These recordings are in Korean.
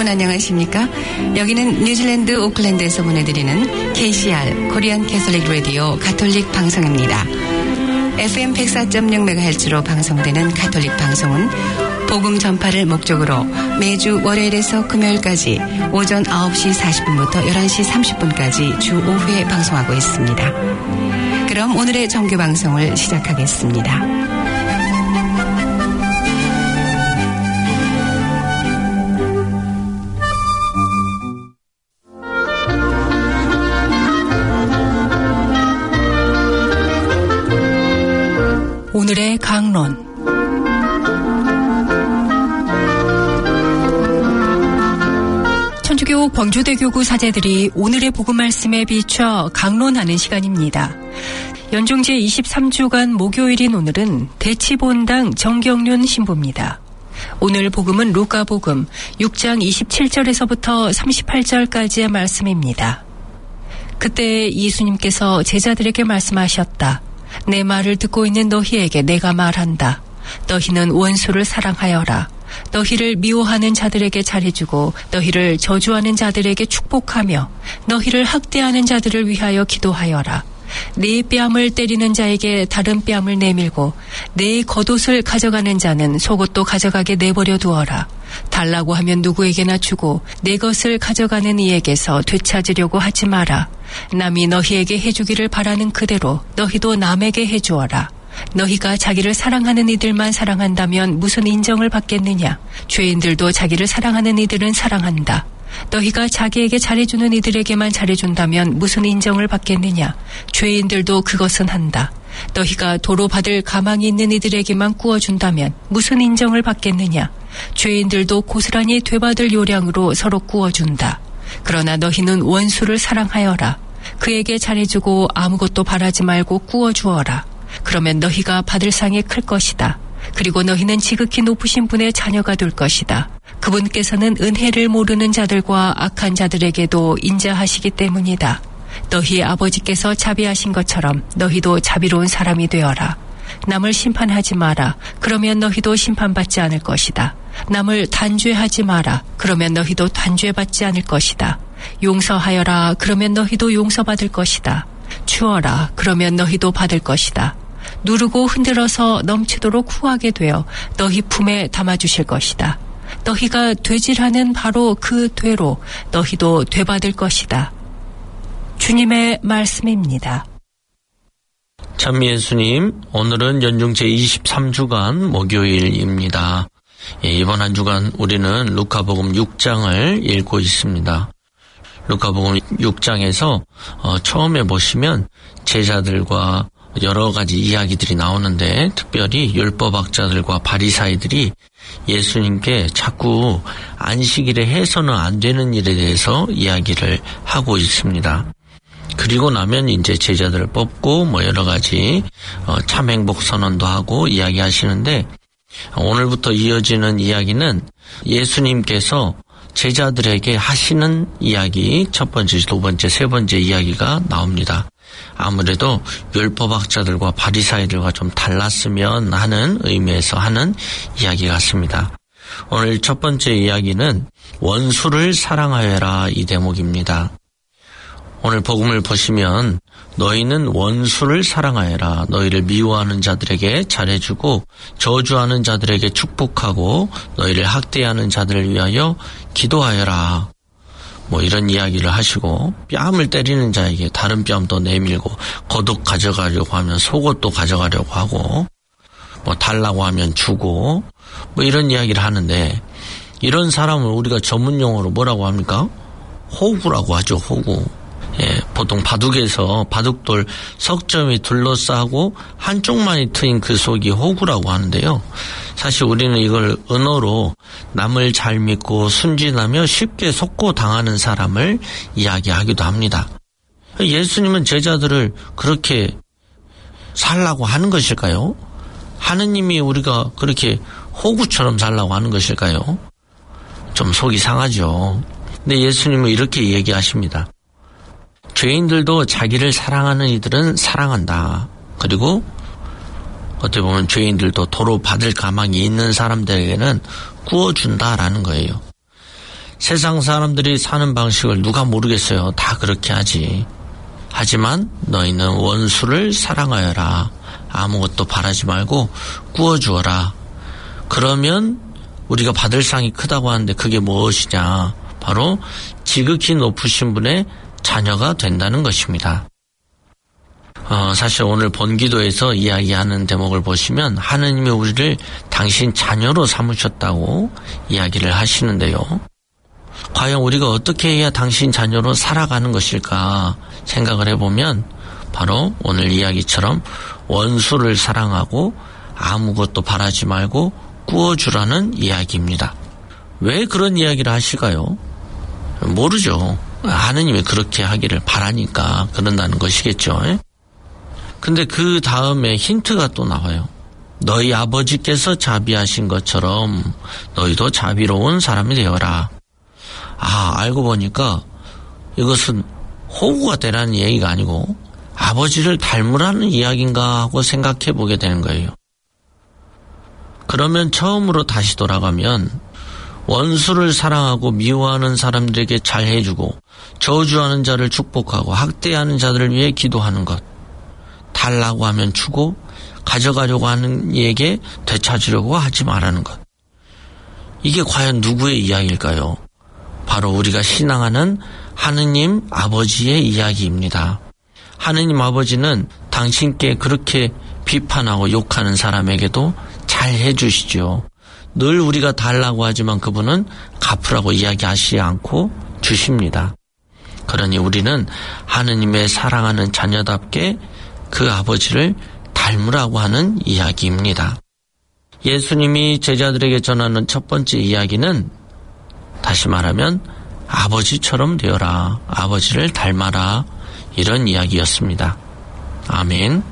여러분 안녕하십니까? 여기는 뉴질랜드 오클랜드에서 보내드리는 KCR 코리안 캐톨릭 라디오 가톨릭 방송입니다. FM 104.6MHz로 방송되는 가톨릭 방송은 복음 전파를 목적으로 매주 월요일에서 금요일까지 오전 9시 40분부터 11시 30분까지 주 5회 방송하고 있습니다. 그럼 오늘의 정규 방송을 시작하겠습니다. 오늘의 강론. 천주교 광주대교구 사제들이 오늘의 복음 말씀에 비춰 강론하는 시간입니다. 연중 제23주간 목요일인 오늘은 대치본당 정경륜 신부입니다. 오늘 복음은 루카복음 6장 27절에서부터 38절까지의 말씀입니다. 그때 예수님께서 제자들에게 말씀하셨다. 내 말을 듣고 있는 너희에게 내가 말한다. 너희는 원수를 사랑하여라. 너희를 미워하는 자들에게 잘해주고 너희를 저주하는 자들에게 축복하며 너희를 학대하는 자들을 위하여 기도하여라. 네 뺨을 때리는 자에게 다른 뺨을 내밀고 네 겉옷을 가져가는 자는 속옷도 가져가게 내버려 두어라. 달라고 하면 누구에게나 주고 내 것을 가져가는 이에게서 되찾으려고 하지 마라. 남이 너희에게 해주기를 바라는 그대로 너희도 남에게 해주어라. 너희가 자기를 사랑하는 이들만 사랑한다면 무슨 인정을 받겠느냐? 죄인들도 자기를 사랑하는 이들은 사랑한다. 너희가 자기에게 잘해주는 이들에게만 잘해준다면 무슨 인정을 받겠느냐? 죄인들도 그것은 한다. 너희가 도로 받을 가망이 있는 이들에게만 구워준다면 무슨 인정을 받겠느냐? 죄인들도 고스란히 되받을 요량으로 서로 구워준다. 그러나 너희는 원수를 사랑하여라. 그에게 잘해주고 아무것도 바라지 말고 구워주어라. 그러면 너희가 받을 상이 클 것이다. 그리고 너희는 지극히 높으신 분의 자녀가 될 것이다. 그분께서는 은혜를 모르는 자들과 악한 자들에게도 인자하시기 때문이다. 너희 아버지께서 자비하신 것처럼 너희도 자비로운 사람이 되어라. 남을 심판하지 마라. 그러면 너희도 심판받지 않을 것이다. 남을 단죄하지 마라. 그러면 너희도 단죄받지 않을 것이다. 용서하여라. 그러면 너희도 용서받을 것이다. 주어라. 그러면 너희도 받을 것이다. 누르고 흔들어서 넘치도록 후하게 되어 너희 품에 담아주실 것이다. 너희가 되질하는 바로 그 되로 너희도 되받을 것이다. 주님의 말씀입니다. 참 예수님, 오늘은 연중 제23주간 목요일입니다. 이번 한 주간 우리는 루카복음 6장을 읽고 있습니다. 루카복음 6장에서 처음에 보시면 제자들과 여러 가지 이야기들이 나오는데 특별히 율법학자들과 바리사이들이 예수님께 자꾸 안식일에 해서는 안 되는 일에 대해서 이야기를 하고 있습니다. 그리고 나면 이제 제자들을 뽑고 여러 가지 참행복 선언도 하고 이야기하시는데 오늘부터 이어지는 이야기는 예수님께서 제자들에게 하시는 이야기 첫 번째, 두 번째, 세 번째 이야기가 나옵니다. 아무래도 율법학자들과 바리사이들과 좀 달랐으면 하는 의미에서 하는 이야기 같습니다. 오늘 첫 번째 이야기는 원수를 사랑하여라 이 대목입니다. 오늘 복음을 보시면 너희는 원수를 사랑하여라. 너희를 미워하는 자들에게 잘해주고 저주하는 자들에게 축복하고 너희를 학대하는 자들을 위하여 기도하여라. 이런 이야기를 하시고 뺨을 때리는 자에게 다른 뺨도 내밀고 겉옷 가져가려고 하면 속옷도 가져가려고 하고 달라고 하면 주고 이런 이야기를 하는데 이런 사람을 우리가 전문용어로 뭐라고 합니까? 호구라고 하죠. 호구. 보통 바둑에서 바둑돌 석점이 둘러싸고 한쪽만이 트인 그 속이 호구라고 하는데요. 사실 우리는 이걸 언어로 남을 잘 믿고 순진하며 쉽게 속고 당하는 사람을 이야기하기도 합니다. 예수님은 제자들을 그렇게 살라고 하는 것일까요? 하느님이 우리가 그렇게 호구처럼 살라고 하는 것일까요? 좀 속이 상하죠. 근데 예수님은 이렇게 얘기하십니다. 죄인들도 자기를 사랑하는 이들은 사랑한다. 그리고 어떻게 보면 죄인들도 도로 받을 가망이 있는 사람들에게는 구워준다라는 거예요. 세상 사람들이 사는 방식을 누가 모르겠어요. 다 그렇게 하지. 하지만 너희는 원수를 사랑하여라. 아무것도 바라지 말고 구워주어라. 그러면 우리가 받을 상이 크다고 하는데 그게 무엇이냐? 바로 지극히 높으신 분의 자녀가 된다는 것입니다. 사실 오늘 본기도에서 이야기하는 대목을 보시면 하느님이 우리를 당신 자녀로 삼으셨다고 이야기를 하시는데요. 과연 우리가 어떻게 해야 당신 자녀로 살아가는 것일까 생각을 해보면 바로 오늘 이야기처럼 원수를 사랑하고 아무것도 바라지 말고 구워주라는 이야기입니다. 왜 그런 이야기를 하실까요? 모르죠. 하느님이 그렇게 하기를 바라니까 그런다는 것이겠죠. 근데 그 다음에 힌트가 또 나와요. 너희 아버지께서 자비하신 것처럼 너희도 자비로운 사람이 되어라. 알고 보니까 이것은 호구가 되라는 얘기가 아니고 아버지를 닮으라는 이야기인가 하고 생각해 보게 되는 거예요. 그러면 처음으로 다시 돌아가면 원수를 사랑하고 미워하는 사람들에게 잘해주고 저주하는 자를 축복하고 학대하는 자들을 위해 기도하는 것, 달라고 하면 주고 가져가려고 하는 이에게 되찾으려고 하지 말라는 것. 이게 과연 누구의 이야기일까요? 바로 우리가 신앙하는 하느님 아버지의 이야기입니다. 하느님 아버지는 당신께 그렇게 비판하고 욕하는 사람에게도 잘 해주시죠. 늘 우리가 달라고 하지만 그분은 갚으라고 이야기하시지 않고 주십니다. 그러니 우리는 하느님의 사랑하는 자녀답게 그 아버지를 닮으라고 하는 이야기입니다. 예수님이 제자들에게 전하는 첫 번째 이야기는 다시 말하면 아버지처럼 되어라, 아버지를 닮아라, 이런 이야기였습니다. 아멘.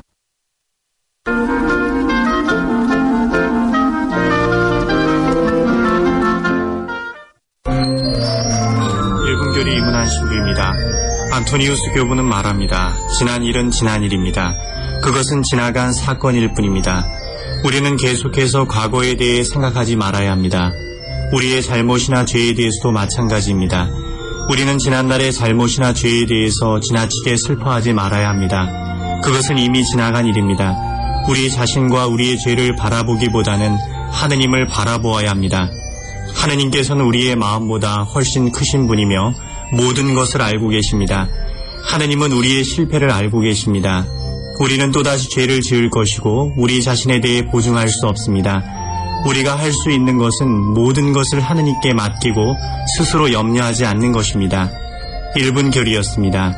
일분교리 이문한 신부입니다. 안토니우스 교부는 말합니다. 지난 일은 지난 일입니다. 그것은 지나간 사건일 뿐입니다. 우리는 계속해서 과거에 대해 생각하지 말아야 합니다. 우리의 잘못이나 죄에 대해서도 마찬가지입니다. 우리는 지난날의 잘못이나 죄에 대해서 지나치게 슬퍼하지 말아야 합니다. 그것은 이미 지나간 일입니다. 우리 자신과 우리의 죄를 바라보기보다는 하느님을 바라보아야 합니다. 하느님께서는 우리의 마음보다 훨씬 크신 분이며 모든 것을 알고 계십니다. 하느님은 우리의 실패를 알고 계십니다. 우리는 또다시 죄를 지을 것이고 우리 자신에 대해 보증할 수 없습니다. 우리가 할 수 있는 것은 모든 것을 하느님께 맡기고 스스로 염려하지 않는 것입니다. 1분 교리였습니다.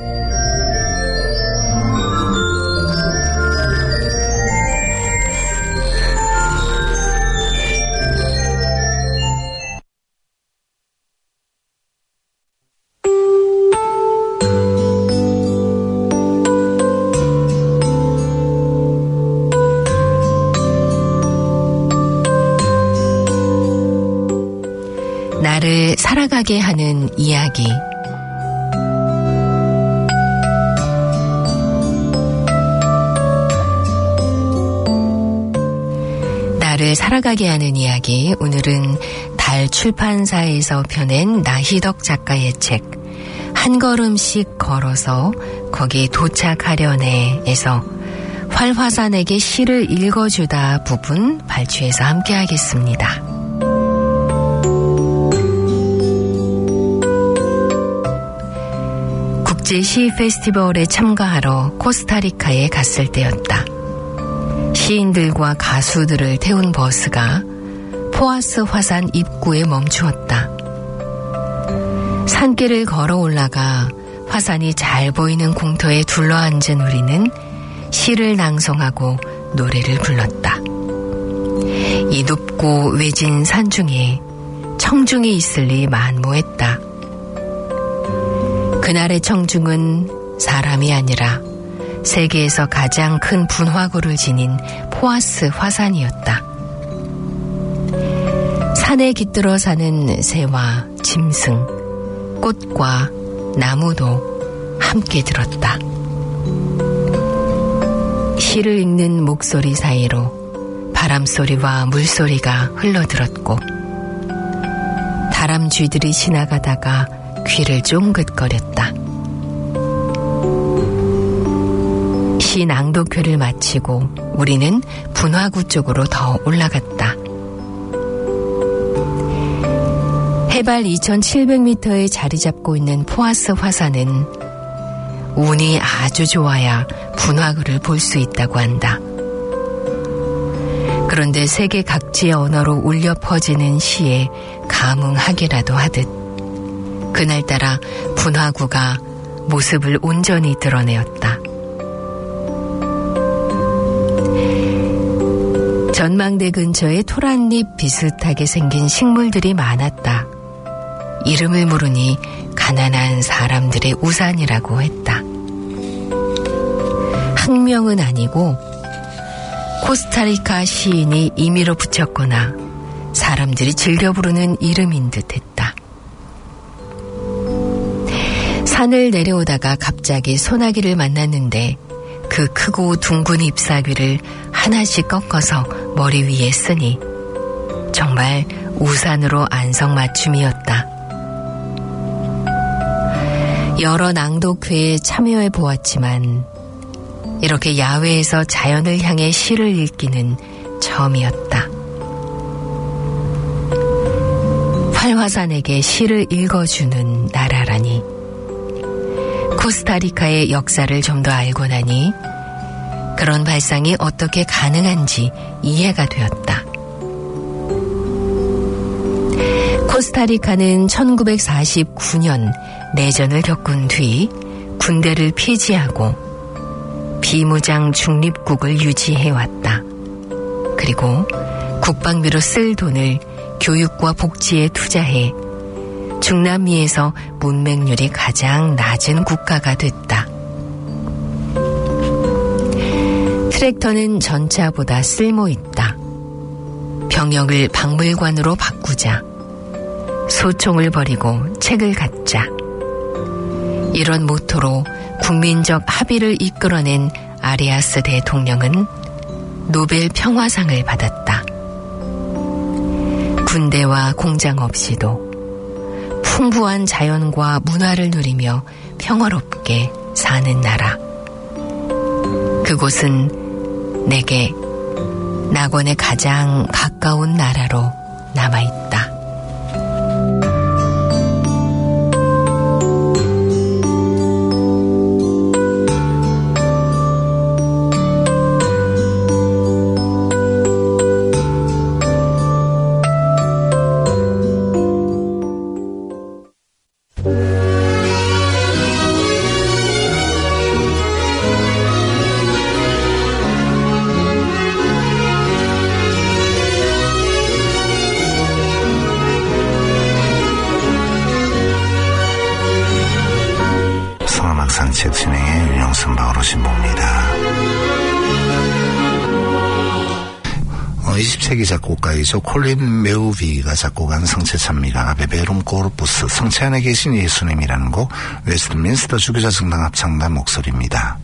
나를 살아가게 하는 이야기. 나를 살아가게 하는 이야기. 오늘은 달 출판사에서 펴낸 나희덕 작가의 책 한 걸음씩 걸어서 거기 도착하려네에서 활화산에게 시를 읽어주다 부분 발췌해서 함께 하겠습니다. 국제시 페스티벌에 참가하러 코스타리카에 갔을 때였다. 시인들과 가수들을 태운 버스가 포아스 화산 입구에 멈추었다. 산길을 걸어 올라가 화산이 잘 보이는 공터에 둘러앉은 우리는 시를 낭송하고 노래를 불렀다. 이 높고 외진 산중에 청중이 있을 리 만무했다. 그날의 청중은 사람이 아니라 세계에서 가장 큰 분화구를 지닌 포아스 화산이었다. 산에 깃들어 사는 새와 짐승, 꽃과 나무도 함께 들었다. 시를 읽는 목소리 사이로 바람소리와 물소리가 흘러들었고 다람 쥐들이 지나가다가 귀를 쫑긋거렸다. 시 낭독회를 마치고 우리는 분화구 쪽으로 더 올라갔다. 해발 2700m에 자리 잡고 있는 포아스 화산은 운이 아주 좋아야 분화구를 볼 수 있다고 한다. 그런데 세계 각지의 언어로 울려 퍼지는 시에 감흥하기라도 하듯 그날따라 분화구가 모습을 온전히 드러내었다. 전망대 근처에 토란잎 비슷하게 생긴 식물들이 많았다. 이름을 물으니 가난한 사람들의 우산이라고 했다. 학명은 아니고 코스타리카 시인이 임의로 붙였거나 사람들이 즐겨 부르는 이름인 듯했다. 산을 내려오다가 갑자기 소나기를 만났는데 그 크고 둥근 잎사귀를 하나씩 꺾어서 머리 위에 쓰니 정말 우산으로 안성맞춤이었다. 여러 낭독회에 참여해 보았지만 이렇게 야외에서 자연을 향해 시를 읽기는 처음이었다. 활화산에게 시를 읽어주는 나라라니. 코스타리카의 역사를 좀 더 알고 나니 그런 발상이 어떻게 가능한지 이해가 되었다. 코스타리카는 1949년 내전을 겪은 뒤 군대를 폐지하고 비무장 중립국을 유지해왔다. 그리고 국방비로 쓸 돈을 교육과 복지에 투자해 중남미에서 문맹률이 가장 낮은 국가가 됐다. 트랙터는 전차보다 쓸모있다. 병역을 박물관으로 바꾸자. 소총을 버리고 책을 갖자. 이런 모토로 국민적 합의를 이끌어낸 아리아스 대통령은 노벨 평화상을 받았다. 군대와 공장 없이도 풍부한 자연과 문화를 누리며 평화롭게 사는 나라. 그곳은 내게 낙원에 가장 가까운 나라로 남아있다. 책 진행의 윤영선 바오로 신부입니다. 20세기 작곡가이죠. 콜린 메우비가 작곡한 성채찬미가 베베룸 코르푸스 성체 안에 계신 예수님이라는 곡 웨스트민스터 주교자 성당 합창단 목소리입니다.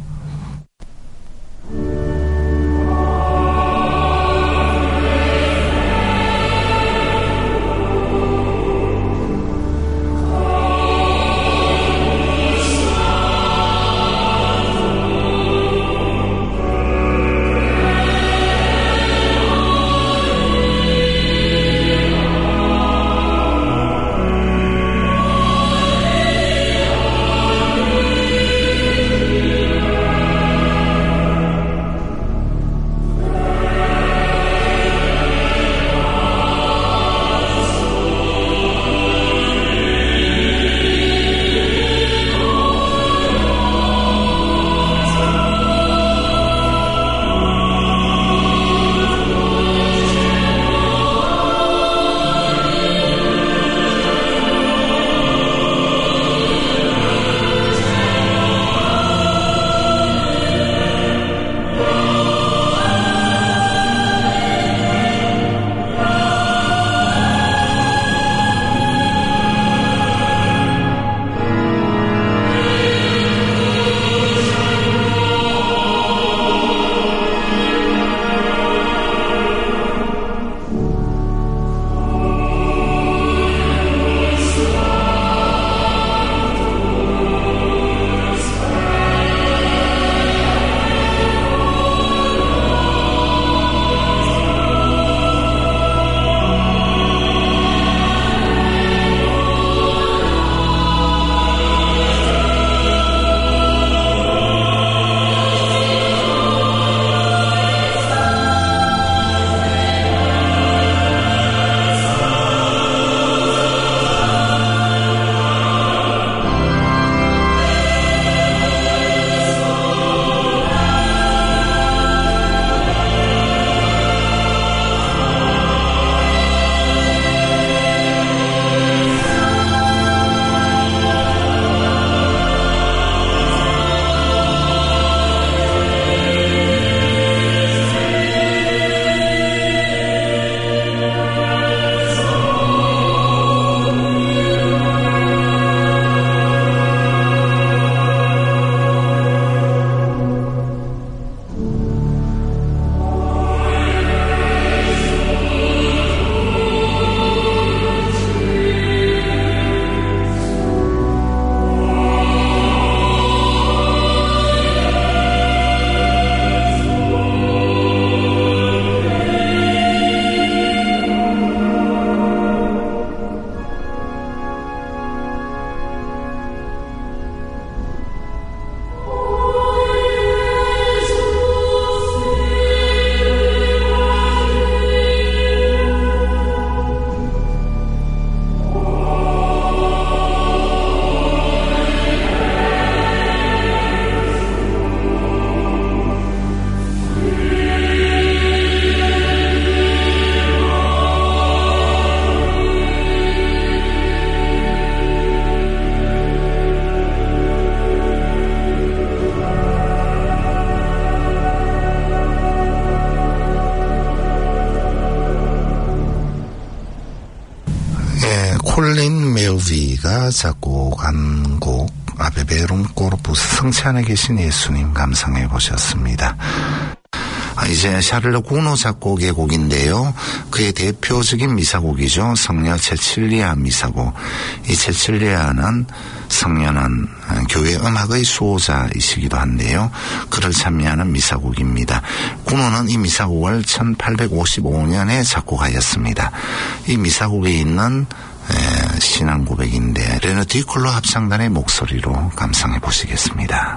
콜린 메우비가 작곡한 곡 아베베룸 코르푸스 성체 안에 계신 예수님 감상해 보셨습니다. 이제 샤를로 구노 작곡의 곡인데요. 그의 대표적인 미사곡이죠. 성녀 체칠리아 미사곡. 이 체칠리아는 성녀는 교회 음악의 수호자이시기도 한데요. 그를 찬미하는 미사곡입니다. 구노는 이 미사곡을 1855년에 작곡하였습니다. 이 미사곡에 있는 신앙 고백인데 레너 디콜로 합창단의 목소리로 감상해 보시겠습니다.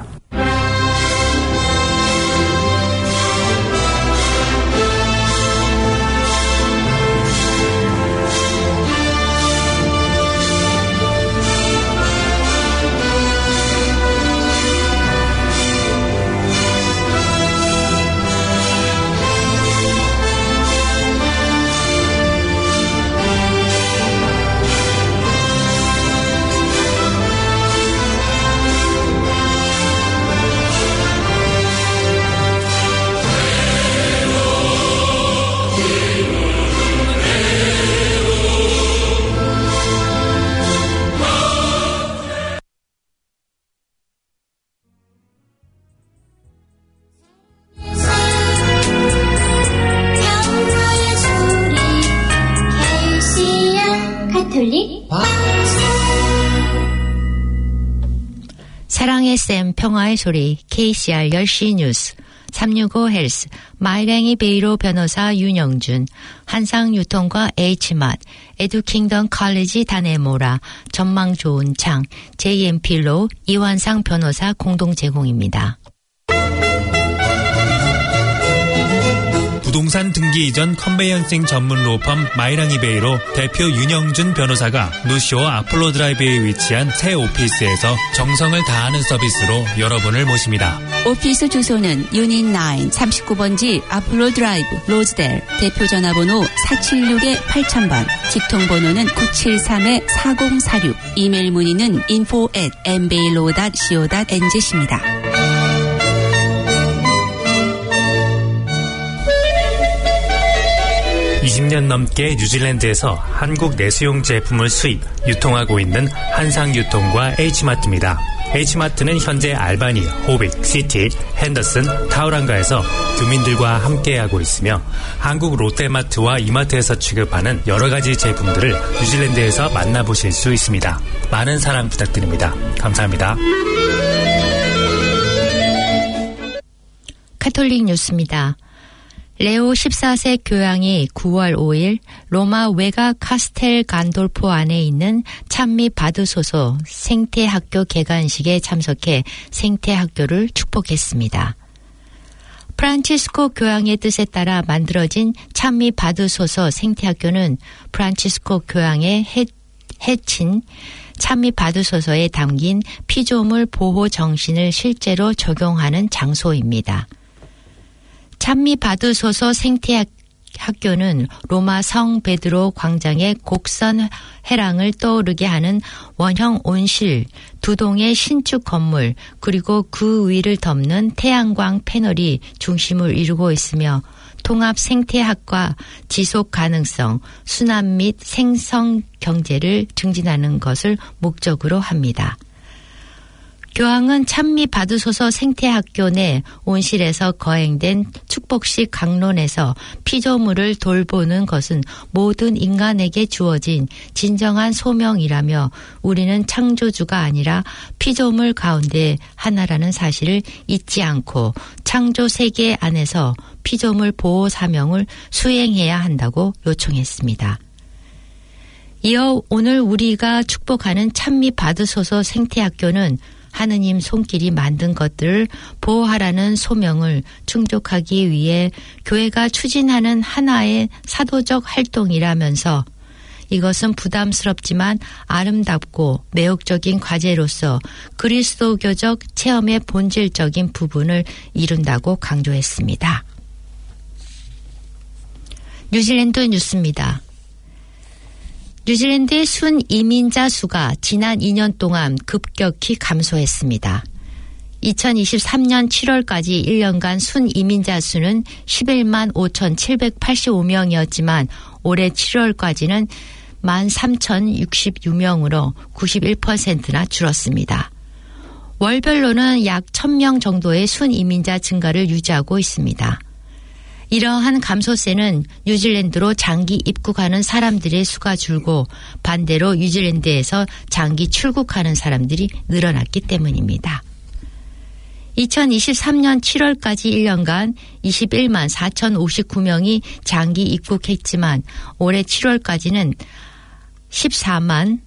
사랑의 샘 평화의 소리 KCR 10시 뉴스 365 헬스 마이랭이 베이로 변호사 윤영준 한상유통과 H맛 에듀킹덤 컬리지 다네모라 전망 좋은 창 JMP로 이완상 변호사 공동 제공입니다. 부동산 등기 이전 컨베이언싱 전문 로펌 마이랑이베이로 대표 윤영준 변호사가 노쇼 아폴로 드라이브에 위치한 새 오피스에서 정성을 다하는 서비스로 여러분을 모십니다. 오피스 주소는 유닛 9 39번지 아폴로 드라이브 로즈델 대표 전화번호 476-8000번 직통번호는 973-4046 이메일 문의는 info@mbailo.co.nz입니다. 20년 넘게 뉴질랜드에서 한국 내수용 제품을 수입, 유통하고 있는 한상유통과 H마트입니다. H마트는 현재 알바니, 호빅, 시티, 핸더슨, 타우랑가에서 교민들과 함께하고 있으며 한국 롯데마트와 이마트에서 취급하는 여러 가지 제품들을 뉴질랜드에서 만나보실 수 있습니다. 많은 사랑 부탁드립니다. 감사합니다. 카톨릭 뉴스입니다. 레오 14세 교황이 9월 5일 로마 외곽 카스텔 간돌포 안에 있는 찬미 받으소서 생태학교 개관식에 참석해 생태학교를 축복했습니다. 프란치스코 교황의 뜻에 따라 만들어진 찬미 받으소서 생태학교는 프란치스코 교황의 해친 찬미 받으소서에 담긴 피조물 보호 정신을 실제로 적용하는 장소입니다. 찬미 받으소서 생태학교는 로마 성 베드로 광장의 곡선 회랑을 떠오르게 하는 원형 온실, 2동의 신축 건물, 그리고 그 위를 덮는 태양광 패널이 중심을 이루고 있으며 통합 생태학과 지속 가능성, 순환 및 생성 경제를 증진하는 것을 목적으로 합니다. 교황은 찬미 받으소서 생태학교 내 온실에서 거행된 축복식 강론에서 피조물을 돌보는 것은 모든 인간에게 주어진 진정한 소명이라며 우리는 창조주가 아니라 피조물 가운데 하나라는 사실을 잊지 않고 창조 세계 안에서 피조물 보호 사명을 수행해야 한다고 요청했습니다. 이어 오늘 우리가 축복하는 찬미 받으소서 생태학교는 하느님 손길이 만든 것들을 보호하라는 소명을 충족하기 위해 교회가 추진하는 하나의 사도적 활동이라면서 이것은 부담스럽지만 아름답고 매혹적인 과제로서 그리스도교적 체험의 본질적인 부분을 이룬다고 강조했습니다. 뉴질랜드 뉴스입니다. 뉴질랜드의 순 이민자 수가 지난 2년 동안 급격히 감소했습니다. 2023년 7월까지 1년간 순 이민자 수는 11만 5,785명이었지만 올해 7월까지는 13,066명으로 91%나 줄었습니다. 월별로는 약 1,000명 정도의 순이민자 증가를 유지하고 있습니다. 이러한 감소세는 뉴질랜드로 장기 입국하는 사람들의 수가 줄고 반대로 뉴질랜드에서 장기 출국하는 사람들이 늘어났기 때문입니다. 2023년 7월까지 1년간 21만 4,059명이 장기 입국했지만 올해 7월까지는 14만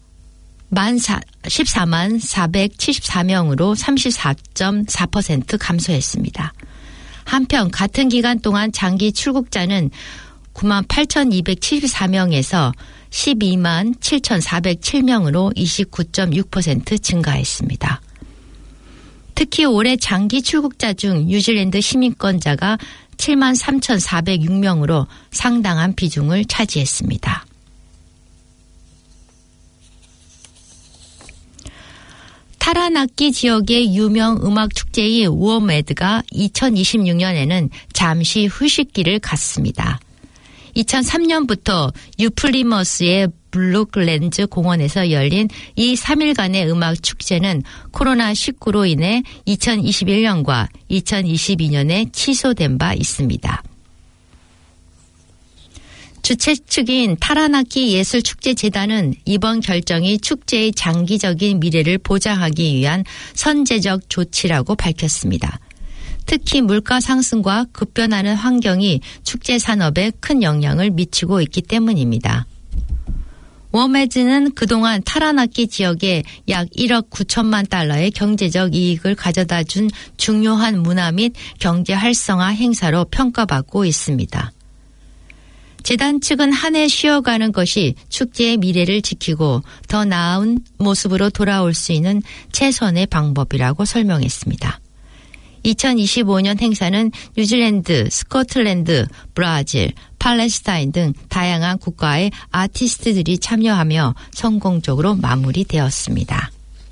474명으로 34.4% 감소했습니다. 한편 같은 기간 동안 장기 출국자는 9만 8,274명에서 12만 7,407명으로 29.6% 증가했습니다. 특히 올해 장기 출국자 중 뉴질랜드 시민권자가 7만 3,406명으로 상당한 비중을 차지했습니다. 타라나키 지역의 유명 음악 축제인 워메드가 2026년에는 잠시 휴식기를 갖습니다. 2003년부터 유플리머스의 블록랜즈 공원에서 열린 이 3일간의 음악 축제는 코로나19로 인해 2021년과 2022년에 취소된 바 있습니다. 주최 측인 타라나키 예술축제재단은 이번 결정이 축제의 장기적인 미래를 보장하기 위한 선제적 조치라고 밝혔습니다. 특히 물가 상승과 급변하는 환경이 축제 산업에 큰 영향을 미치고 있기 때문입니다. 워메즈는 그동안 타라나키 지역에 약 1억 9천만 달러의 경제적 이익을 가져다 준 중요한 문화 및 경제 활성화 행사로 평가받고 있습니다. 재단 측은 한 해 쉬어가는 것이 축제의 미래를 지키고 더 나은 모습으로 돌아올 수 있는 최선의 방법이라고 설명했습니다. 2025년 행사는 뉴질랜드, 스코틀랜드, 브라질, 팔레스타인 등 다양한 국가의 아티스트들이 참여하며 성공적으로 마무리되었습니다.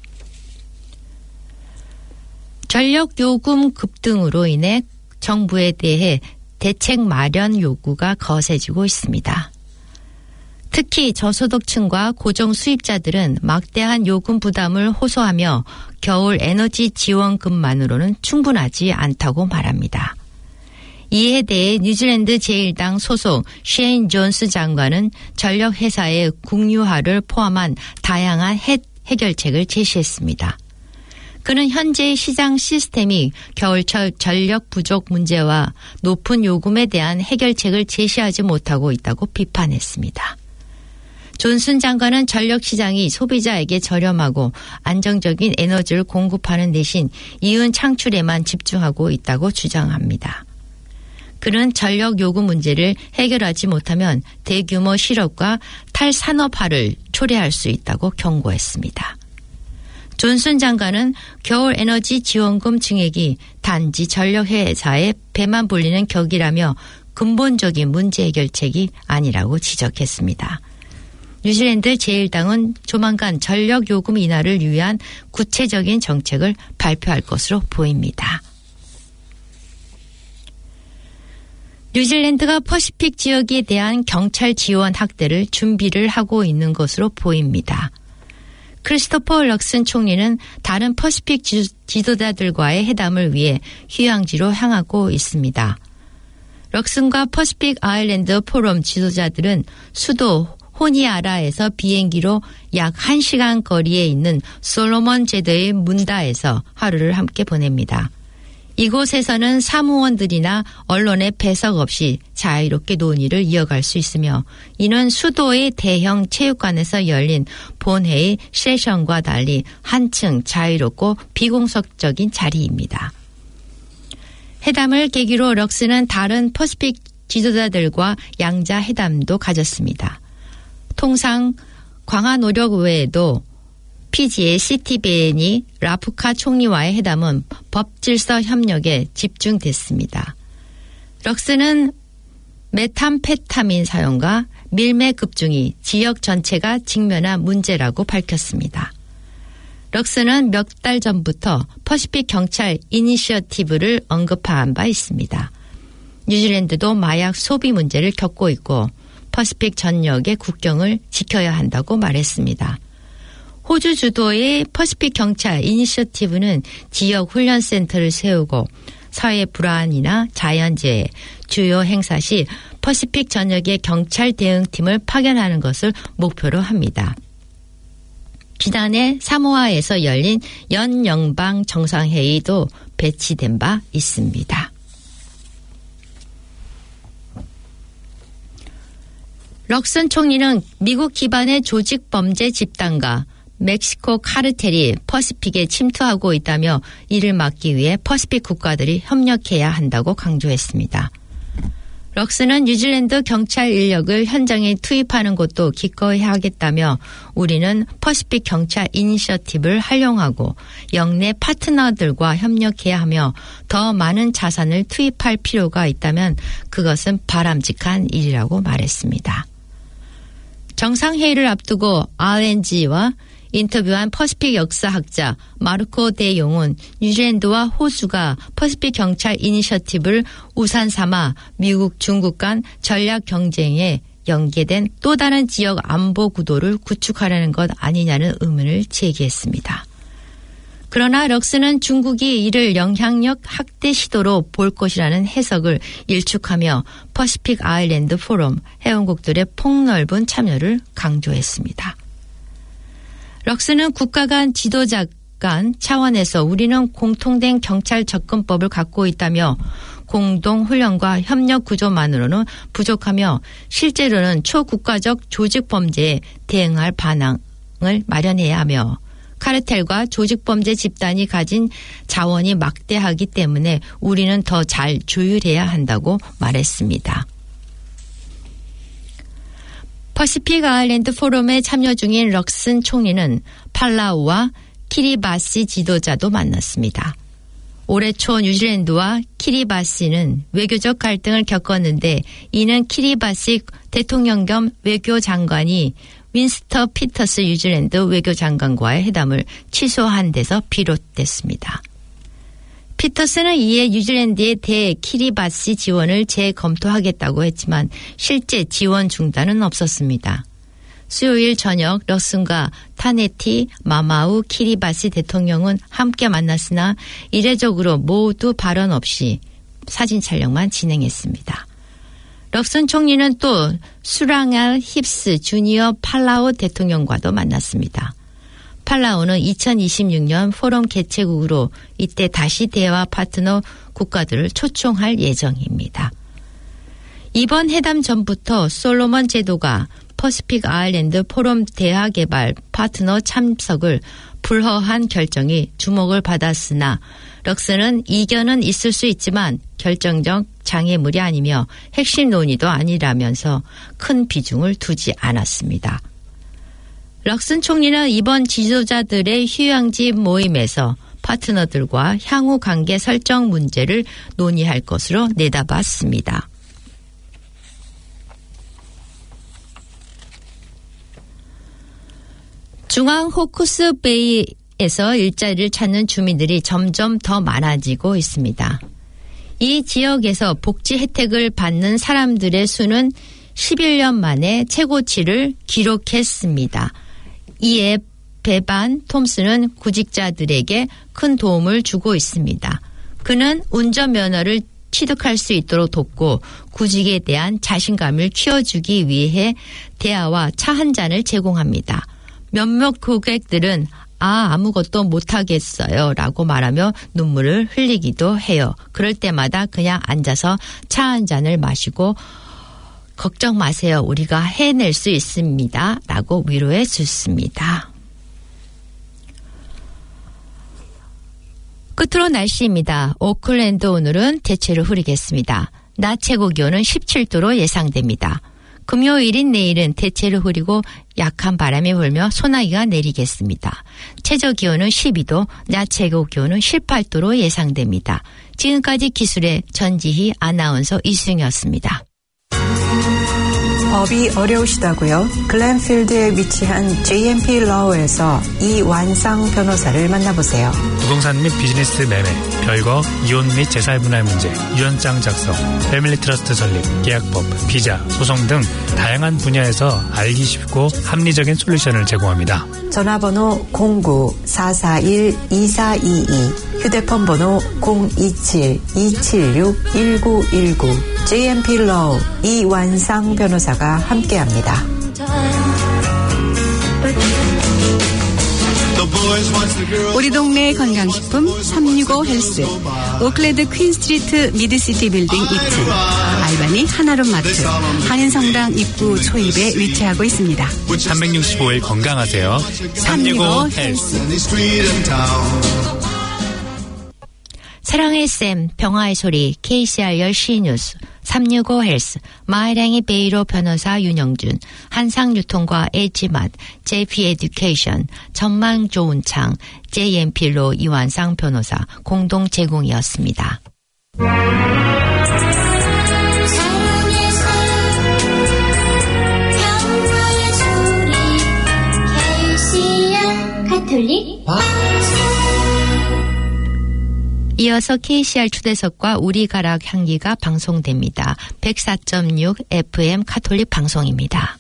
전력 요금 급등으로 인해 정부에 대해 대책 마련 요구가 거세지고 있습니다. 특히 저소득층과 고정 수입자들은 막대한 요금 부담을 호소하며 겨울 에너지 지원금만으로는 충분하지 않다고 말합니다. 이에 대해 뉴질랜드 제1당 소속 셰인 존스 장관은 전력회사의 국유화를 포함한 다양한 해결책을 제시했습니다. 그는 현재의 시장 시스템이 겨울철 전력 부족 문제와 높은 요금에 대한 해결책을 제시하지 못하고 있다고 비판했습니다. 존슨 장관은 전력 시장이 소비자에게 저렴하고 안정적인 에너지를 공급하는 대신 이윤 창출에만 집중하고 있다고 주장합니다. 그는 전력 요금 문제를 해결하지 못하면 대규모 실업과 탈산업화를 초래할 수 있다고 경고했습니다. 존슨 장관은 겨울 에너지 지원금 증액이 단지 전력회사의 배만 불리는 격이라며 근본적인 문제 해결책이 아니라고 지적했습니다. 뉴질랜드 제1당은 조만간 전력 요금 인하를 위한 구체적인 정책을 발표할 것으로 보입니다. 뉴질랜드가 퍼시픽 지역에 대한 경찰 지원 확대를 준비를 하고 있는 것으로 보입니다. 크리스토퍼 럭슨 총리는 다른 퍼시픽 지도자들과의 회담을 위해 휴양지로 향하고 있습니다. 럭슨과 퍼시픽 아일랜드 포럼 지도자들은 수도 호니아라에서 비행기로 약 1시간 거리에 있는 솔로몬 제도의 문다에서 하루를 함께 보냅니다. 이곳에서는 사무원들이나 언론의 배석 없이 자유롭게 논의를 이어갈 수 있으며 이는 수도의 대형 체육관에서 열린 본회의 세션과 달리 한층 자유롭고 비공식적인 자리입니다. 회담을 계기로 럭스는 다른 퍼시픽 지도자들과 양자 회담도 가졌습니다. 통상 광화 노력 외에도 피지의 시티벤이 라프카 총리와의 회담은 법질서 협력에 집중됐습니다. 럭스는 메탐페타민 사용과 밀매 급증이 지역 전체가 직면한 문제라고 밝혔습니다. 럭스는 몇 달 전부터 퍼시픽 경찰 이니셔티브를 언급한 바 있습니다. 뉴질랜드도 마약 소비 문제를 겪고 있고 퍼시픽 전역의 국경을 지켜야 한다고 말했습니다. 호주 주도의 퍼시픽 경찰 이니셔티브는 지역 훈련센터를 세우고 사회 불안이나 자연재해, 주요 행사 시 퍼시픽 전역의 경찰 대응팀을 파견하는 것을 목표로 합니다. 지난해 사모아에서 열린 연영방 정상회의도 배치된 바 있습니다. 럭슨 총리는 미국 기반의 조직범죄 집단과 멕시코 카르텔이 퍼시픽에 침투하고 있다며 이를 막기 위해 퍼시픽 국가들이 협력해야 한다고 강조했습니다. 럭슨은 뉴질랜드 경찰 인력을 현장에 투입하는 것도 기꺼이 하겠다며 우리는 퍼시픽 경찰 이니셔티브를 활용하고 영내 파트너들과 협력해야 하며 더 많은 자산을 투입할 필요가 있다면 그것은 바람직한 일이라고 말했습니다. 정상회의를 앞두고 RNG와 인터뷰한 퍼시픽 역사학자 마르코 데 용은 뉴질랜드와 호주가 퍼시픽 경찰 이니셔티브를 우산 삼아 미국, 중국 간 전략 경쟁에 연계된 또 다른 지역 안보 구도를 구축하려는 것 아니냐는 의문을 제기했습니다. 그러나 럭슨은 중국이 이를 영향력 확대 시도로 볼 것이라는 해석을 일축하며 퍼시픽 아일랜드 포럼 회원국들의 폭넓은 참여를 강조했습니다. 럭슨은 국가 간 지도자 간 차원에서 우리는 공통된 경찰 접근법을 갖고 있다며 공동 훈련과 협력 구조만으로는 부족하며 실제로는 초국가적 조직 범죄에 대응할 반항을 마련해야 하며 카르텔과 조직범죄 집단이 가진 자원이 막대하기 때문에 우리는 더 잘 조율해야 한다고 말했습니다. 퍼시픽 아일랜드 포럼에 참여 중인 럭슨 총리는 팔라우와 키리바시 지도자도 만났습니다. 올해 초 뉴질랜드와 키리바시는 외교적 갈등을 겪었는데 이는 키리바시 대통령 겸 외교장관이 윈스터 피터스 뉴질랜드 외교장관과의 회담을 취소한 데서 비롯됐습니다. 피터스는 이에 뉴질랜드의 대키리바시 지원을 재검토하겠다고 했지만 실제 지원 중단은 없었습니다. 수요일 저녁 럭슨과 타네티 마마우 키리바시 대통령은 함께 만났으나 이례적으로 모두 발언 없이 사진 촬영만 진행했습니다. 럭슨 총리는 또 수랑알 힙스 주니어 팔라우 대통령과도 만났습니다. 팔라우는 2026년 포럼 개최국으로 이때 다시 대화 파트너 국가들을 초청할 예정입니다. 이번 회담 전부터 솔로몬 제도가 퍼시픽 아일랜드 포럼 대화 개발 파트너 참석을 불허한 결정이 주목을 받았으나 럭슨은 이견은 있을 수 있지만 결정적 장애물이 아니며 핵심 논의도 아니라면서 큰 비중을 두지 않았습니다. 럭슨 총리는 이번 지도자들의 휴양지 모임에서 파트너들과 향후 관계 설정 문제를 논의할 것으로 내다봤습니다. 중앙 호쿠스 베이에서 일자리를 찾는 주민들이 점점 더 많아지고 있습니다. 이 지역에서 복지 혜택을 받는 사람들의 수는 11년 만에 최고치를 기록했습니다. 이에 베반 톰슨은 구직자들에게 큰 도움을 주고 있습니다. 그는 운전면허를 취득할 수 있도록 돕고 구직에 대한 자신감을 키워주기 위해 대화와 차 한 잔을 제공합니다. 몇몇 고객들은 아무것도 못하겠어요 라고 말하며 눈물을 흘리기도 해요. 그럴 때마다 그냥 앉아서 차 한 잔을 마시고 걱정 마세요. 우리가 해낼 수 있습니다. 라고 위로해 줬습니다. 끝으로 날씨입니다. 오클랜드 오늘은 대체로 흐리겠습니다. 낮 최고 기온은 17도로 예상됩니다. 금요일인 내일은 대체로 흐리고 약한 바람이 불며 소나기가 내리겠습니다. 최저 기온은 12도, 낮 최고 기온은 18도로 예상됩니다. 지금까지 기술의 전지희 아나운서 이수영이었습니다. 법이 어려우시다고요? 글렌필드에 위치한 JMP Law에서 이완상 변호사를 만나보세요. 부동산 및 비즈니스 매매, 별거, 이혼 및 재산분할 문제, 유언장 작성, 패밀리 트러스트 설립, 계약법, 비자, 소송 등 다양한 분야에서 알기 쉽고 합리적인 솔루션을 제공합니다. 전화번호 09-441-2422, 휴대폰 번호 027-276-1919, JMP Law 이완상 변호사가 함께합니다. 우리 동네 건강식품 365 헬스, 오클랜드 퀸스트리트 미드시티 빌딩 2층, 알바니 하나룸 마트, 한인성당 입구 초입에 위치하고 있습니다. 365일 건강하세요. 365 헬스. 사랑의 쌤, 병화의 소리, KCR 10시 뉴스, 365 헬스, 마이랭이 베이로 변호사 윤영준, 한상유통과 H맛, JP 에듀케이션, 전망 좋은 창, JMP로 이완상 변호사 공동 제공이었습니다. 가톨릭 이어서 KCR 초대석과 우리 가락 향기가 방송됩니다. 104.6 FM 가톨릭 방송입니다.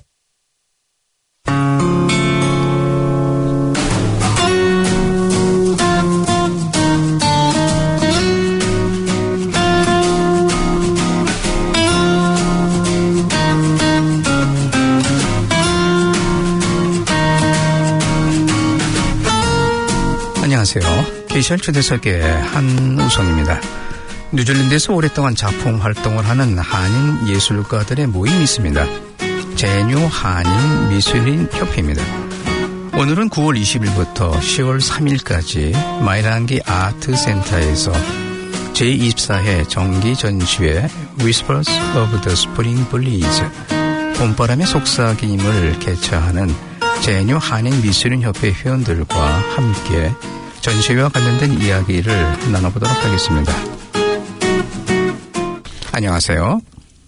안녕하세요. KCR 초대석의 한우성입니다. 뉴질랜드에서 오랫동안 작품 활동을 하는 한인 예술가들의 모임이 있습니다. 제뉴 한인 미술인 협회입니다. 오늘은 9월 20일부터 10월 3일까지 마이랑기 아트센터에서 제24회 정기 전시회 Whispers of the Spring Breeze 봄바람의 속삭임을 개최하는 제뉴 한인 미술인 협회 회원들과 함께 전시회와 관련된 이야기를 나눠보도록 하겠습니다. 안녕하세요.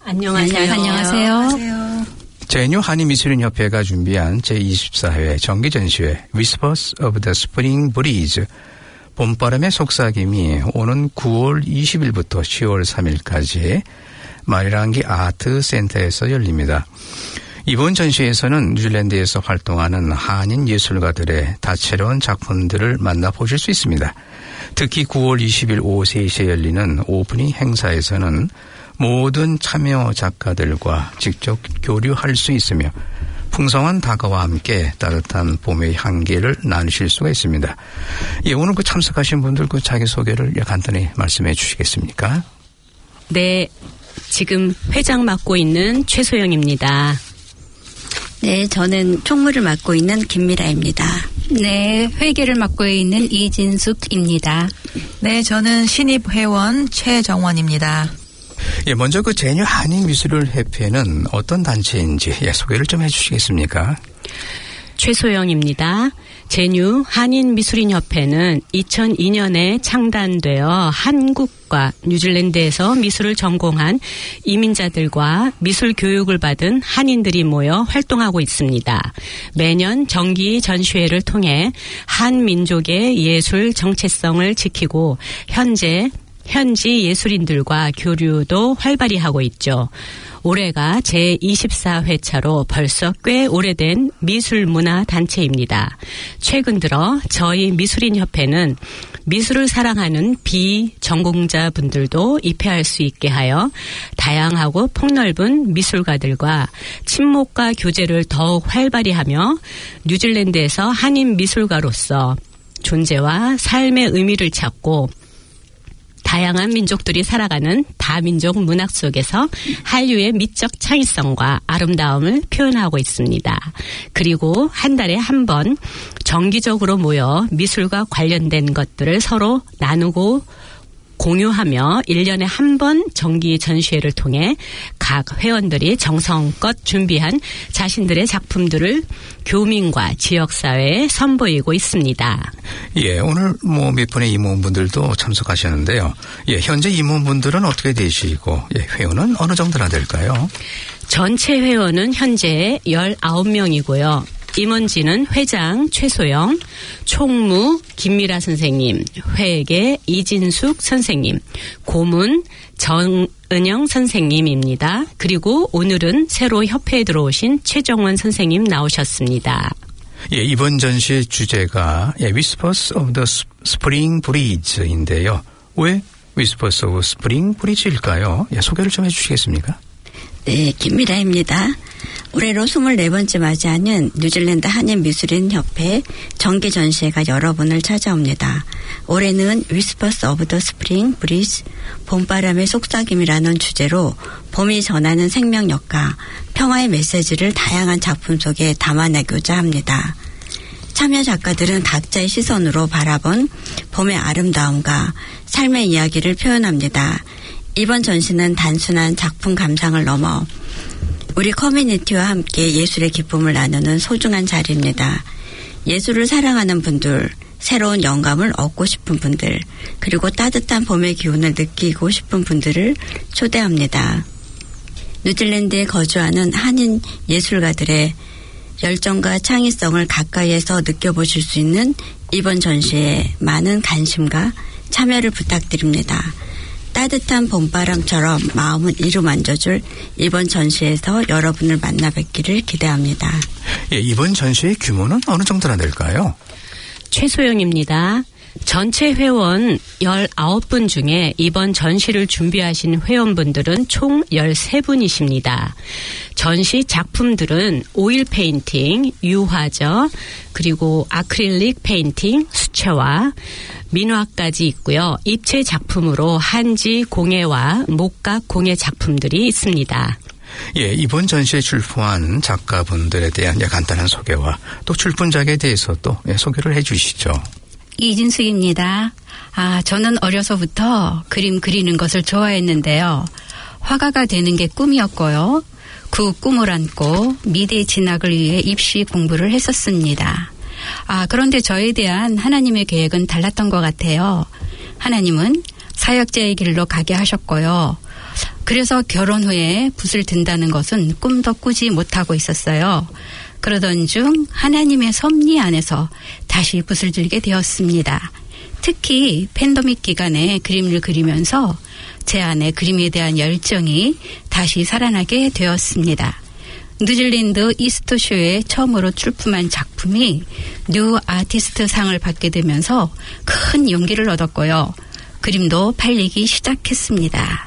안녕하세요. 제뉴 한인미술인협회가 준비한 제24회 정기전시회 Whispers of the Spring Breeze 봄바람의 속삭임이 오는 9월 20일부터 10월 3일까지 마리랑기 아트센터에서 열립니다. 이번 전시회에서는 뉴질랜드에서 활동하는 한인 예술가들의 다채로운 작품들을 만나보실 수 있습니다. 특히 9월 20일 오후 3시에 열리는 오프닝 행사에서는 모든 참여 작가들과 직접 교류할 수 있으며 풍성한 다가와 함께 따뜻한 봄의 향기를 나누실 수가 있습니다. 예, 오늘 참석하신 분들 자기소개를 간단히 말씀해 주시겠습니까? 네, 지금 회장 맡고 있는 최소영입니다. 네, 저는 총무를 맡고 있는 김미라입니다. 네, 회계를 맡고 있는 이진숙입니다. 네, 저는 신입 회원 최정원입니다. 예, 먼저 제뉴 한인미술협회는 어떤 단체인지 소개를 좀 해주시겠습니까? 최소영입니다. 제뉴 한인미술인협회는 2002년에 창단되어 한국과 뉴질랜드에서 미술을 전공한 이민자들과 미술 교육을 받은 한인들이 모여 활동하고 있습니다. 매년 정기 전시회를 통해 한민족의 예술 정체성을 지키고 현지 예술인들과 교류도 활발히 하고 있죠. 올해가 제24회차로 벌써 꽤 오래된 미술문화단체입니다. 최근 들어 저희 미술인협회는 미술을 사랑하는 비전공자분들도 입회할 수 있게 하여 다양하고 폭넓은 미술가들과 친목과 교제를 더욱 활발히 하며 뉴질랜드에서 한인 미술가로서 존재와 삶의 의미를 찾고 다양한 민족들이 살아가는 다민족 문학 속에서 한류의 미적 창의성과 아름다움을 표현하고 있습니다. 그리고 한 달에 한 번 정기적으로 모여 미술과 관련된 것들을 서로 나누고 공유하며 1년에 한 번 정기 전시회를 통해 각 회원들이 정성껏 준비한 자신들의 작품들을 교민과 지역사회에 선보이고 있습니다. 예, 오늘 몇 분의 임원분들도 참석하셨는데요. 예, 현재 임원분들은 어떻게 되시고, 예, 회원은 어느 정도나 될까요? 전체 회원은 현재 19명이고요. 임원진은 회장 최소영, 총무 김미라 선생님, 회계 이진숙 선생님, 고문 정은영 선생님입니다. 그리고 오늘은 새로 협회에 들어오신 최정원 선생님 나오셨습니다. 예, 이번 전시의 주제가 Whispers of the Spring Breeze인데요. 왜 Whispers of Spring Breeze일까요? 예, 소개를 좀 해주시겠습니까? 네, 김미라입니다. 올해로 24번째 맞이하는 뉴질랜드 한인미술인협회 정기 전시회가 여러분을 찾아옵니다. 올해는 Whispers of the Spring Breeze, 봄바람의 속삭임이라는 주제로 봄이 전하는 생명력과 평화의 메시지를 다양한 작품 속에 담아내고자 합니다. 참여 작가들은 각자의 시선으로 바라본 봄의 아름다움과 삶의 이야기를 표현합니다. 이번 전시는 단순한 작품 감상을 넘어 우리 커뮤니티와 함께 예술의 기쁨을 나누는 소중한 자리입니다. 예술을 사랑하는 분들, 새로운 영감을 얻고 싶은 분들, 그리고 따뜻한 봄의 기운을 느끼고 싶은 분들을 초대합니다. 뉴질랜드에 거주하는 한인 예술가들의 열정과 창의성을 가까이에서 느껴보실 수 있는 이번 전시에 많은 관심과 참여를 부탁드립니다. 따뜻한 봄바람처럼 마음을 이루만져줄 이번 전시에서 여러분을 만나 뵙기를 기대합니다. 예, 이번 전시의 규모는 어느 정도나 될까요? 최소영입니다. 전체 회원 19분 중에 이번 전시를 준비하신 회원분들은 총 13분이십니다. 전시 작품들은 오일 페인팅, 유화죠. 그리고 아크릴릭 페인팅, 수채화, 민화까지 있고요. 입체 작품으로 한지 공예와 목각 공예 작품들이 있습니다. 예, 이번 전시에 출품한 작가분들에 대한 간단한 소개와 또 출품작에 대해서 또 소개를 해 주시죠. 이진숙입니다. 저는 어려서부터 그림 그리는 것을 좋아했는데요. 화가가 되는 게 꿈이었고요. 그 꿈을 안고 미대 진학을 위해 입시 공부를 했었습니다. 그런데 저에 대한 하나님의 계획은 달랐던 것 같아요. 하나님은 사역자의 길로 가게 하셨고요. 그래서 결혼 후에 붓을 든다는 것은 꿈도 꾸지 못하고 있었어요. 그러던 중 하나님의 섭리 안에서 다시 붓을 들게 되었습니다. 특히 팬데믹 기간에 그림을 그리면서 제 안에 그림에 대한 열정이 다시 살아나게 되었습니다. 뉴질랜드 이스트쇼에 처음으로 출품한 작품이 뉴 아티스트 상을 받게 되면서 큰 용기를 얻었고요. 그림도 팔리기 시작했습니다.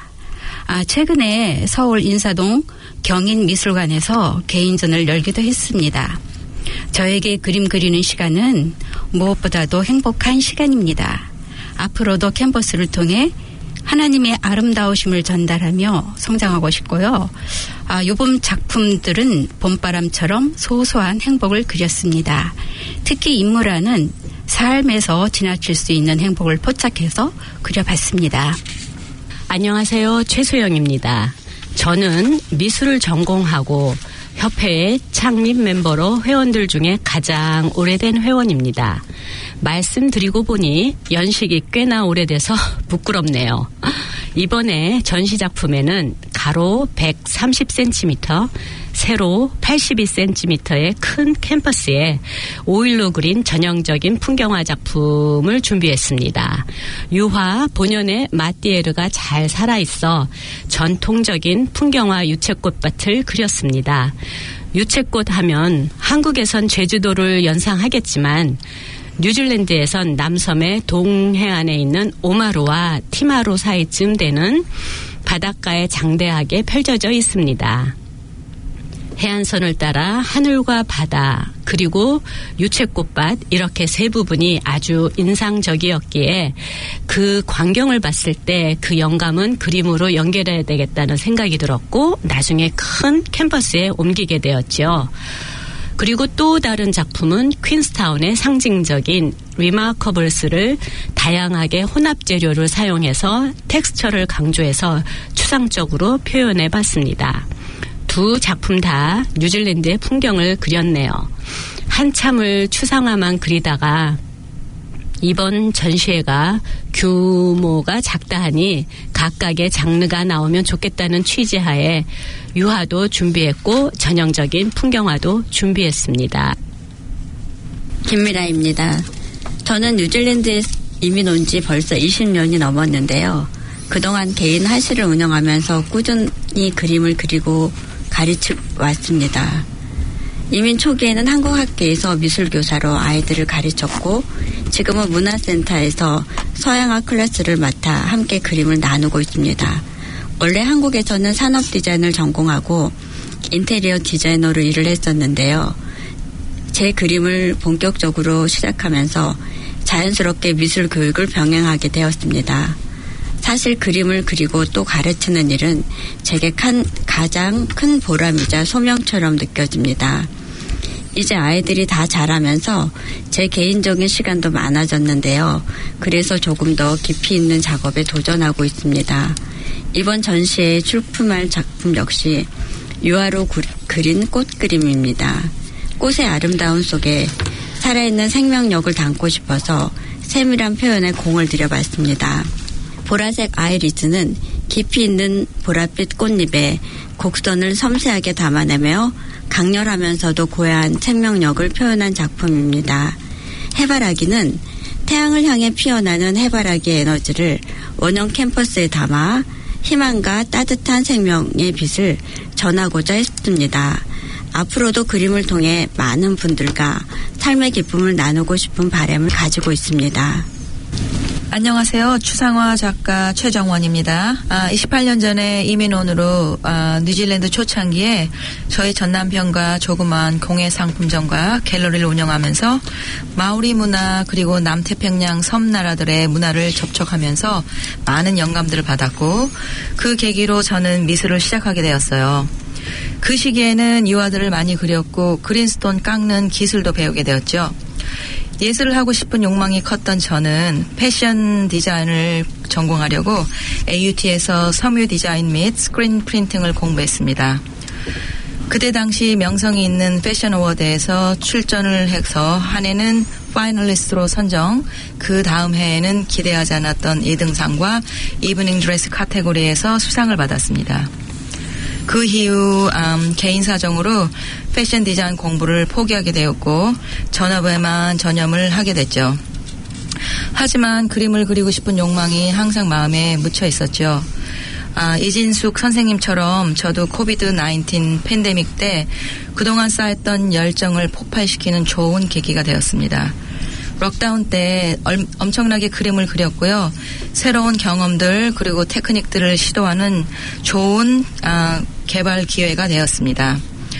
최근에 서울 인사동 경인미술관에서 개인전을 열기도 했습니다. 저에게 그림 그리는 시간은 무엇보다도 행복한 시간입니다. 앞으로도 캔버스를 통해 하나님의 아름다우심을 전달하며 성장하고 싶고요. 요번 작품들은 봄바람처럼 소소한 행복을 그렸습니다. 특히 인물화는 삶에서 지나칠 수 있는 행복을 포착해서 그려봤습니다. 안녕하세요. 최소영입니다. 저는 미술을 전공하고 협회의 창립 멤버로 회원들 중에 가장 오래된 회원입니다. 말씀드리고 보니 연식이 꽤나 오래돼서 부끄럽네요. 이번에 전시작품에는 가로 130cm, 세로 82cm의 큰 캔버스에 오일로 그린 전형적인 풍경화 작품을 준비했습니다. 유화 본연의 마띠에르가 잘 살아있어 전통적인 풍경화 유채꽃밭을 그렸습니다. 유채꽃 하면 한국에선 제주도를 연상하겠지만 뉴질랜드에선 남섬의 동해안에 있는 오마루와 티마루 사이쯤 되는 바닷가에 장대하게 펼쳐져 있습니다. 해안선을 따라 하늘과 바다 그리고 유채꽃밭 이렇게 세 부분이 아주 인상적이었기에 그 광경을 봤을 때 그 영감은 그림으로 연결해야 되겠다는 생각이 들었고 나중에 큰 캔버스에 옮기게 되었죠. 그리고 또 다른 작품은 퀸스타운의 상징적인 리마커블스를 다양하게 혼합 재료를 사용해서 텍스처를 강조해서 추상적으로 표현해 봤습니다. 두 작품 다 뉴질랜드의 풍경을 그렸네요. 한참을 추상화만 그리다가 이번 전시회가 규모가 작다 하니 각각의 장르가 나오면 좋겠다는 취지하에 유화도 준비했고 전형적인 풍경화도 준비했습니다. 김미라입니다. 저는 뉴질랜드에 이민 온 지 벌써 20년이 넘었는데요. 그동안 개인 화실을 운영하면서 꾸준히 그림을 그리고 가르치고 왔습니다. 이민 초기에는 한국 학교에서 미술교사로 아이들을 가르쳤고 지금은 문화센터에서 서양화 클래스를 맡아 함께 그림을 나누고 있습니다. 원래 한국에서는 산업디자인을 전공하고 인테리어 디자이너로 일을 했었는데요. 제 그림을 본격적으로 시작하면서 자연스럽게 미술 교육을 병행하게 되었습니다. 사실 그림을 그리고 또 가르치는 일은 제게 가장 큰 보람이자 소명처럼 느껴집니다. 이제 아이들이 다 자라면서 제 개인적인 시간도 많아졌는데요. 그래서 조금 더 깊이 있는 작업에 도전하고 있습니다. 이번 전시에 출품할 작품 역시 유화로 그린 꽃그림입니다. 꽃의 아름다움 속에 살아있는 생명력을 담고 싶어서 세밀한 표현에 공을 들여봤습니다. 보라색 아이리스는 깊이 있는 보랏빛 꽃잎에 곡선을 섬세하게 담아내며 강렬하면서도 고야한 생명력을 표현한 작품입니다. 해바라기는 태양을 향해 피어나는 해바라기의 에너지를 원형 캠퍼스에 담아 희망과 따뜻한 생명의 빛을 전하고자 했습니다. 앞으로도 그림을 통해 많은 분들과 삶의 기쁨을 나누고 싶은 바람을 가지고 있습니다. 안녕하세요. 추상화 작가 최정원입니다. 28년 전에 이민온으로 뉴질랜드 초창기에 저희 전남편과 조그만 공예 상품점과 갤러리를 운영하면서 마오리 문화 그리고 남태평양 섬나라들의 문화를 접촉하면서 많은 영감들을 받았고 그 계기로 저는 미술을 시작하게 되었어요. 그 시기에는 유화들을 많이 그렸고 그린스톤 깎는 기술도 배우게 되었죠. 예술을 하고 싶은 욕망이 컸던 저는 패션 디자인을 전공하려고 AUT에서 섬유 디자인 및 스크린 프린팅을 공부했습니다. 그때 당시 명성이 있는 패션 어워드에서 출전을 해서 한 해는 파이널리스트로 선정, 그 다음 해에는 기대하지 않았던 2등상과 이브닝 드레스 카테고리에서 수상을 받았습니다. 그 이후 개인 사정으로 패션 디자인 공부를 포기하게 되었고 전업에만 전념을 하게 됐죠. 하지만 그림을 그리고 싶은 욕망이 항상 마음에 묻혀 있었죠. 이진숙 선생님처럼 저도 코비드-19 팬데믹 때 그동안 쌓였던 열정을 폭발시키는 좋은 계기가 되었습니다. 록다운 때 엄청나게 그림을 그렸고요. 새로운 경험들 그리고 테크닉들을 시도하는 좋은 개발 기회가 되었습니다.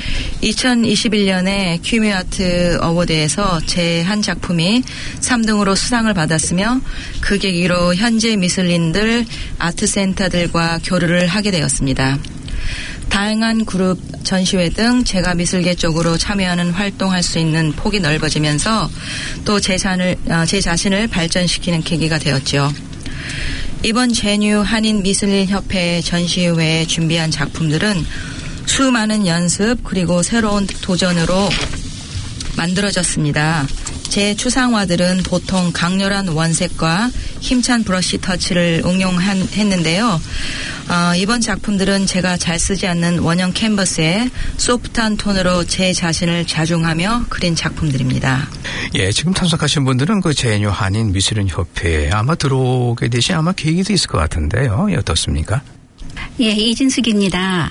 2021년에 큐미아트 어워드에서 제 한 작품이 3등으로 수상을 받았으며 그 계기로 현재 미술인들, 아트센터들과 교류를 하게 되었습니다. 다양한 그룹 전시회 등 제가 미술계 쪽으로 참여하는 활동할 수 있는 폭이 넓어지면서 또 제 자신을 발전시키는 계기가 되었죠. 이번 제뉴 한인 미술인 협회 전시회에 준비한 작품들은 수많은 연습 그리고 새로운 도전으로 만들어졌습니다. 제 추상화들은 보통 강렬한 원색과 힘찬 브러쉬 터치를 응용했는데요. 이번 작품들은 제가 잘 쓰지 않는 원형 캔버스에 소프트한 톤으로 제 자신을 자중하며 그린 작품들입니다. 예, 지금 참석하신 분들은 그 제뉴 한인 미술인 협회에 아마 들어오게 되신 아마 계기도 있을 것 같은데요. 어떻습니까? 예, 이진숙입니다.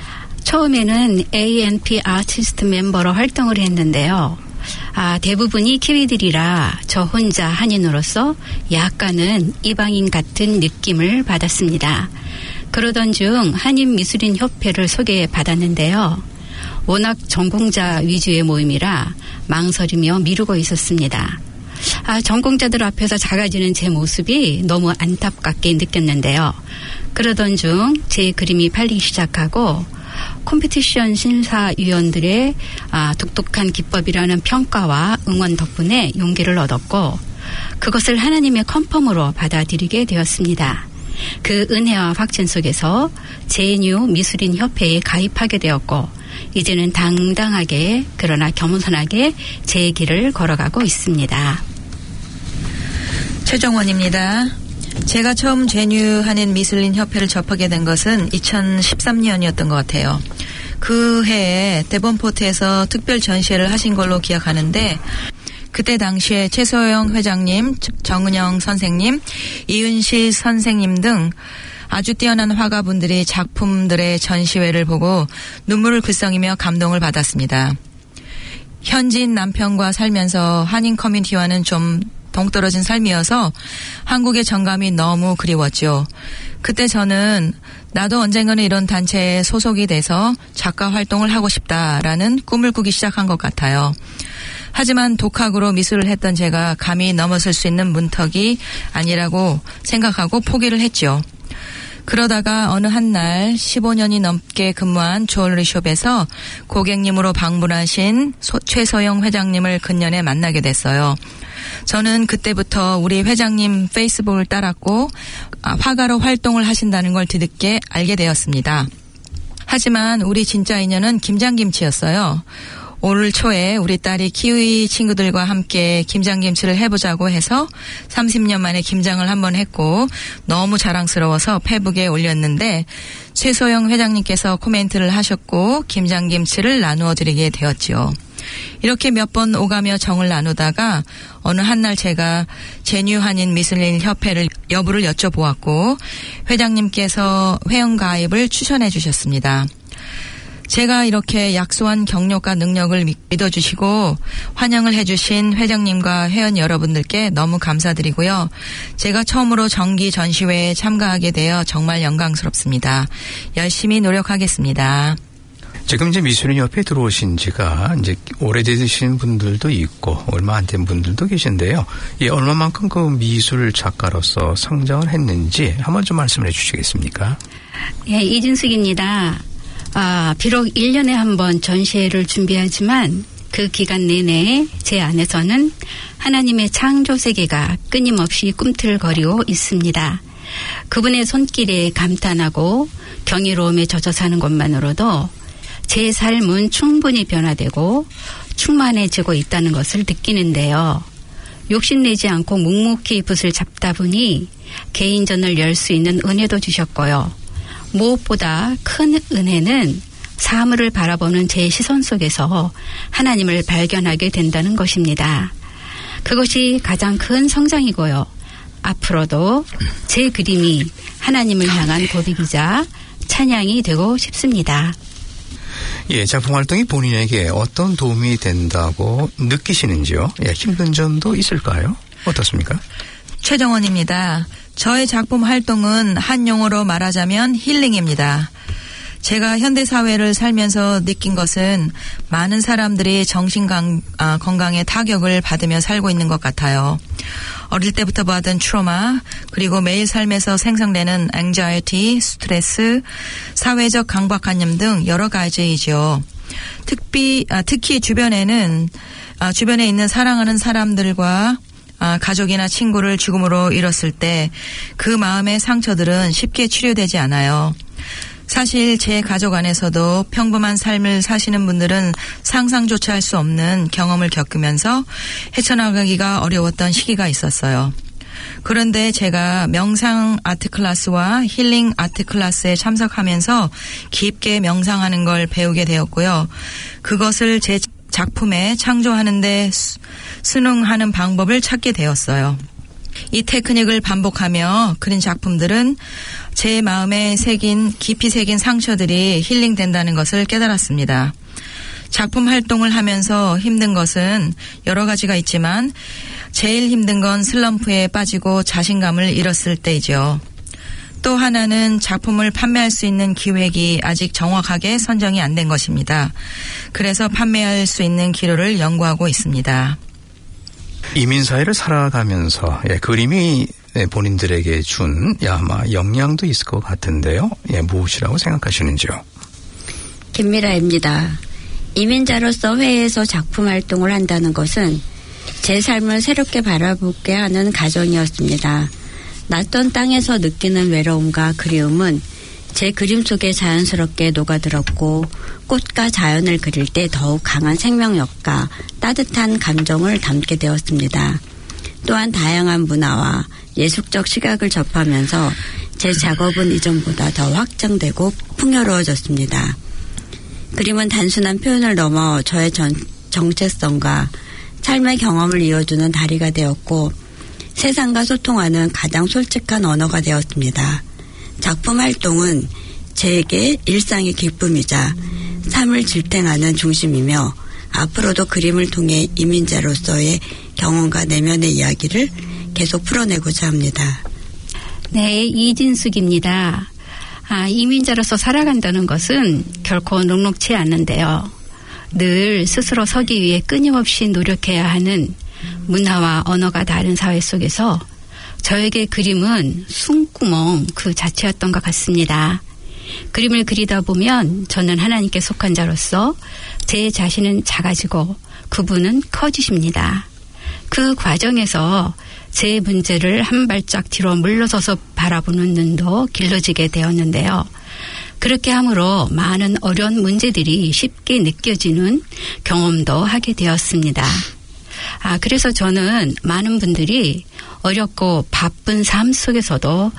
처음에는 A&P 아티스트 멤버로 활동을 했는데요. 대부분이 키위들이라 저 혼자 한인으로서 약간은 이방인 같은 느낌을 받았습니다. 그러던 중 한인미술인협회를 소개받았는데요. 워낙 전공자 위주의 모임이라 망설이며 미루고 있었습니다. 전공자들 앞에서 작아지는 제 모습이 너무 안타깝게 느꼈는데요. 그러던 중 제 그림이 팔리기 시작하고 컴피티션 심사위원들의 독특한 기법이라는 평가와 응원 덕분에 용기를 얻었고 그것을 하나님의 컨펌으로 받아들이게 되었습니다. 그 은혜와 확신 속에서 JNU 미술인 협회에 가입하게 되었고 이제는 당당하게 그러나 겸손하게 제 길을 걸어가고 있습니다. 최정원입니다. 제가 처음 JNU 한인 미술인 협회를 접하게 된 것은 2013년이었던 것 같아요. 그 해에 데본포트에서 특별 전시회를 하신 걸로 기억하는데 그때 당시에 최소영 회장님, 정은영 선생님, 이은실 선생님 등 아주 뛰어난 화가분들이 작품들의 전시회를 보고 눈물을 글썽이며 감동을 받았습니다. 현지인 남편과 살면서 한인 커뮤니티와는 좀 동떨어진 삶이어서 한국의 정감이 너무 그리웠죠. 그때 저는 나도 언젠가는 이런 단체에 소속이 돼서 작가 활동을 하고 싶다라는 꿈을 꾸기 시작한 것 같아요. 하지만 독학으로 미술을 했던 제가 감히 넘어설 수 있는 문턱이 아니라고 생각하고 포기를 했죠. 그러다가 어느 한 날 15년이 넘게 근무한 주얼리숍에서 고객님으로 방문하신 최서영 회장님을 근년에 만나게 됐어요. 저는 그때부터 우리 회장님 페이스북을 따랐고 화가로 활동을 하신다는 걸 뒤늦게 알게 되었습니다. 하지만 우리 진짜 인연은 김장김치였어요. 올 초에 우리 딸이 키위 친구들과 함께 김장김치를 해보자고 해서 30년 만에 김장을 한번 했고 너무 자랑스러워서 페북에 올렸는데 최소영 회장님께서 코멘트를 하셨고 김장김치를 나누어 드리게 되었지요. 이렇게 몇 번 오가며 정을 나누다가 어느 한날 제가 JNU 한인 미술인 협회를 여부를 여쭤보았고 회장님께서 회원가입을 추천해 주셨습니다. 제가 이렇게 약소한 경력과 능력을 믿어주시고 환영을 해주신 회장님과 회원 여러분들께 너무 감사드리고요. 제가 처음으로 정기 전시회에 참가하게 되어 정말 영광스럽습니다. 열심히 노력하겠습니다. 지금 이제 미술인 협회에 들어오신 지가 이제 오래되신 분들도 있고 얼마 안 된 분들도 계신데요. 예, 얼마만큼 그 미술 작가로서 성장을 했는지 한번 좀 말씀을 해 주시겠습니까? 예, 이진숙입니다. 비록 1년에 한 번 전시회를 준비하지만 그 기간 내내 제 안에서는 하나님의 창조 세계가 끊임없이 꿈틀거리고 있습니다. 그분의 손길에 감탄하고 경이로움에 젖어 사는 것만으로도 제 삶은 충분히 변화되고 충만해지고 있다는 것을 느끼는데요. 욕심내지 않고 묵묵히 붓을 잡다 보니 개인전을 열 수 있는 은혜도 주셨고요. 무엇보다 큰 은혜는 사물을 바라보는 제 시선 속에서 하나님을 발견하게 된다는 것입니다. 그것이 가장 큰 성장이고요. 앞으로도 제 그림이 하나님을 향한 고백이자 찬양이 되고 싶습니다. 예, 작품 활동이 본인에게 어떤 도움이 된다고 느끼시는지요? 예, 힘든 점도 있을까요? 어떻습니까? 최정원입니다. 저의 작품 활동은 한 용어로 말하자면 힐링입니다. 제가 현대사회를 살면서 느낀 것은 많은 사람들이 정신 건강에 타격을 받으며 살고 있는 것 같아요. 어릴 때부터 받은 트라우마, 그리고 매일 삶에서 생성되는 anxiety, 스트레스, 사회적 강박관념 등 여러 가지이죠. 특히 주변에 있는 사랑하는 사람들과 가족이나 친구를 죽음으로 잃었을 때 그 마음의 상처들은 쉽게 치료되지 않아요. 사실 제 가족 안에서도 평범한 삶을 사시는 분들은 상상조차 할 수 없는 경험을 겪으면서 헤쳐나가기가 어려웠던 시기가 있었어요. 그런데 제가 명상 아트 클래스와 힐링 아트 클래스에 참석하면서 깊게 명상하는 걸 배우게 되었고요. 그것을 제 작품에 창조하는 데 순응하는 방법을 찾게 되었어요. 이 테크닉을 반복하며 그린 작품들은 제 마음에 깊이 새긴 상처들이 힐링된다는 것을 깨달았습니다. 작품 활동을 하면서 힘든 것은 여러 가지가 있지만 제일 힘든 건 슬럼프에 빠지고 자신감을 잃었을 때이죠. 또 하나는 작품을 판매할 수 있는 기획이 아직 정확하게 선정이 안 된 것입니다. 그래서 판매할 수 있는 기로를 연구하고 있습니다. 이민사회를 살아가면서 그림이 본인들에게 준 아마 영향도 있을 것 같은데요. 무엇이라고 생각하시는지요? 김미라입니다. 이민자로서 회의에서 작품 활동을 한다는 것은 제 삶을 새롭게 바라보게 하는 과정이었습니다. 낯선 땅에서 느끼는 외로움과 그리움은 제 그림 속에 자연스럽게 녹아들었고 꽃과 자연을 그릴 때 더욱 강한 생명력과 따뜻한 감정을 담게 되었습니다. 또한 다양한 문화와 예술적 시각을 접하면서 제 작업은 이전보다 더 확장되고 풍요로워졌습니다. 그림은 단순한 표현을 넘어 저의 정체성과 삶의 경험을 이어주는 다리가 되었고 세상과 소통하는 가장 솔직한 언어가 되었습니다. 작품 활동은 제게 일상의 기쁨이자 삶을 질탱하는 중심이며 앞으로도 그림을 통해 이민자로서의 경험과 내면의 이야기를 계속 풀어내고자 합니다. 네, 이진숙입니다. 이민자로서 살아간다는 것은 결코 녹록치 않는데요. 늘 스스로 서기 위해 끊임없이 노력해야 하는 문화와 언어가 다른 사회 속에서 저에게 그림은 숨구멍 그 자체였던 것 같습니다. 그림을 그리다 보면 저는 하나님께 속한 자로서 제 자신은 작아지고 그분은 커지십니다. 그 과정에서 제 문제를 한 발짝 뒤로 물러서서 바라보는 눈도 길러지게 되었는데요. 그렇게 함으로 많은 어려운 문제들이 쉽게 느껴지는 경험도 하게 되었습니다. 그래서 저는 많은 분들이 어렵고 바쁜 삶 속에서도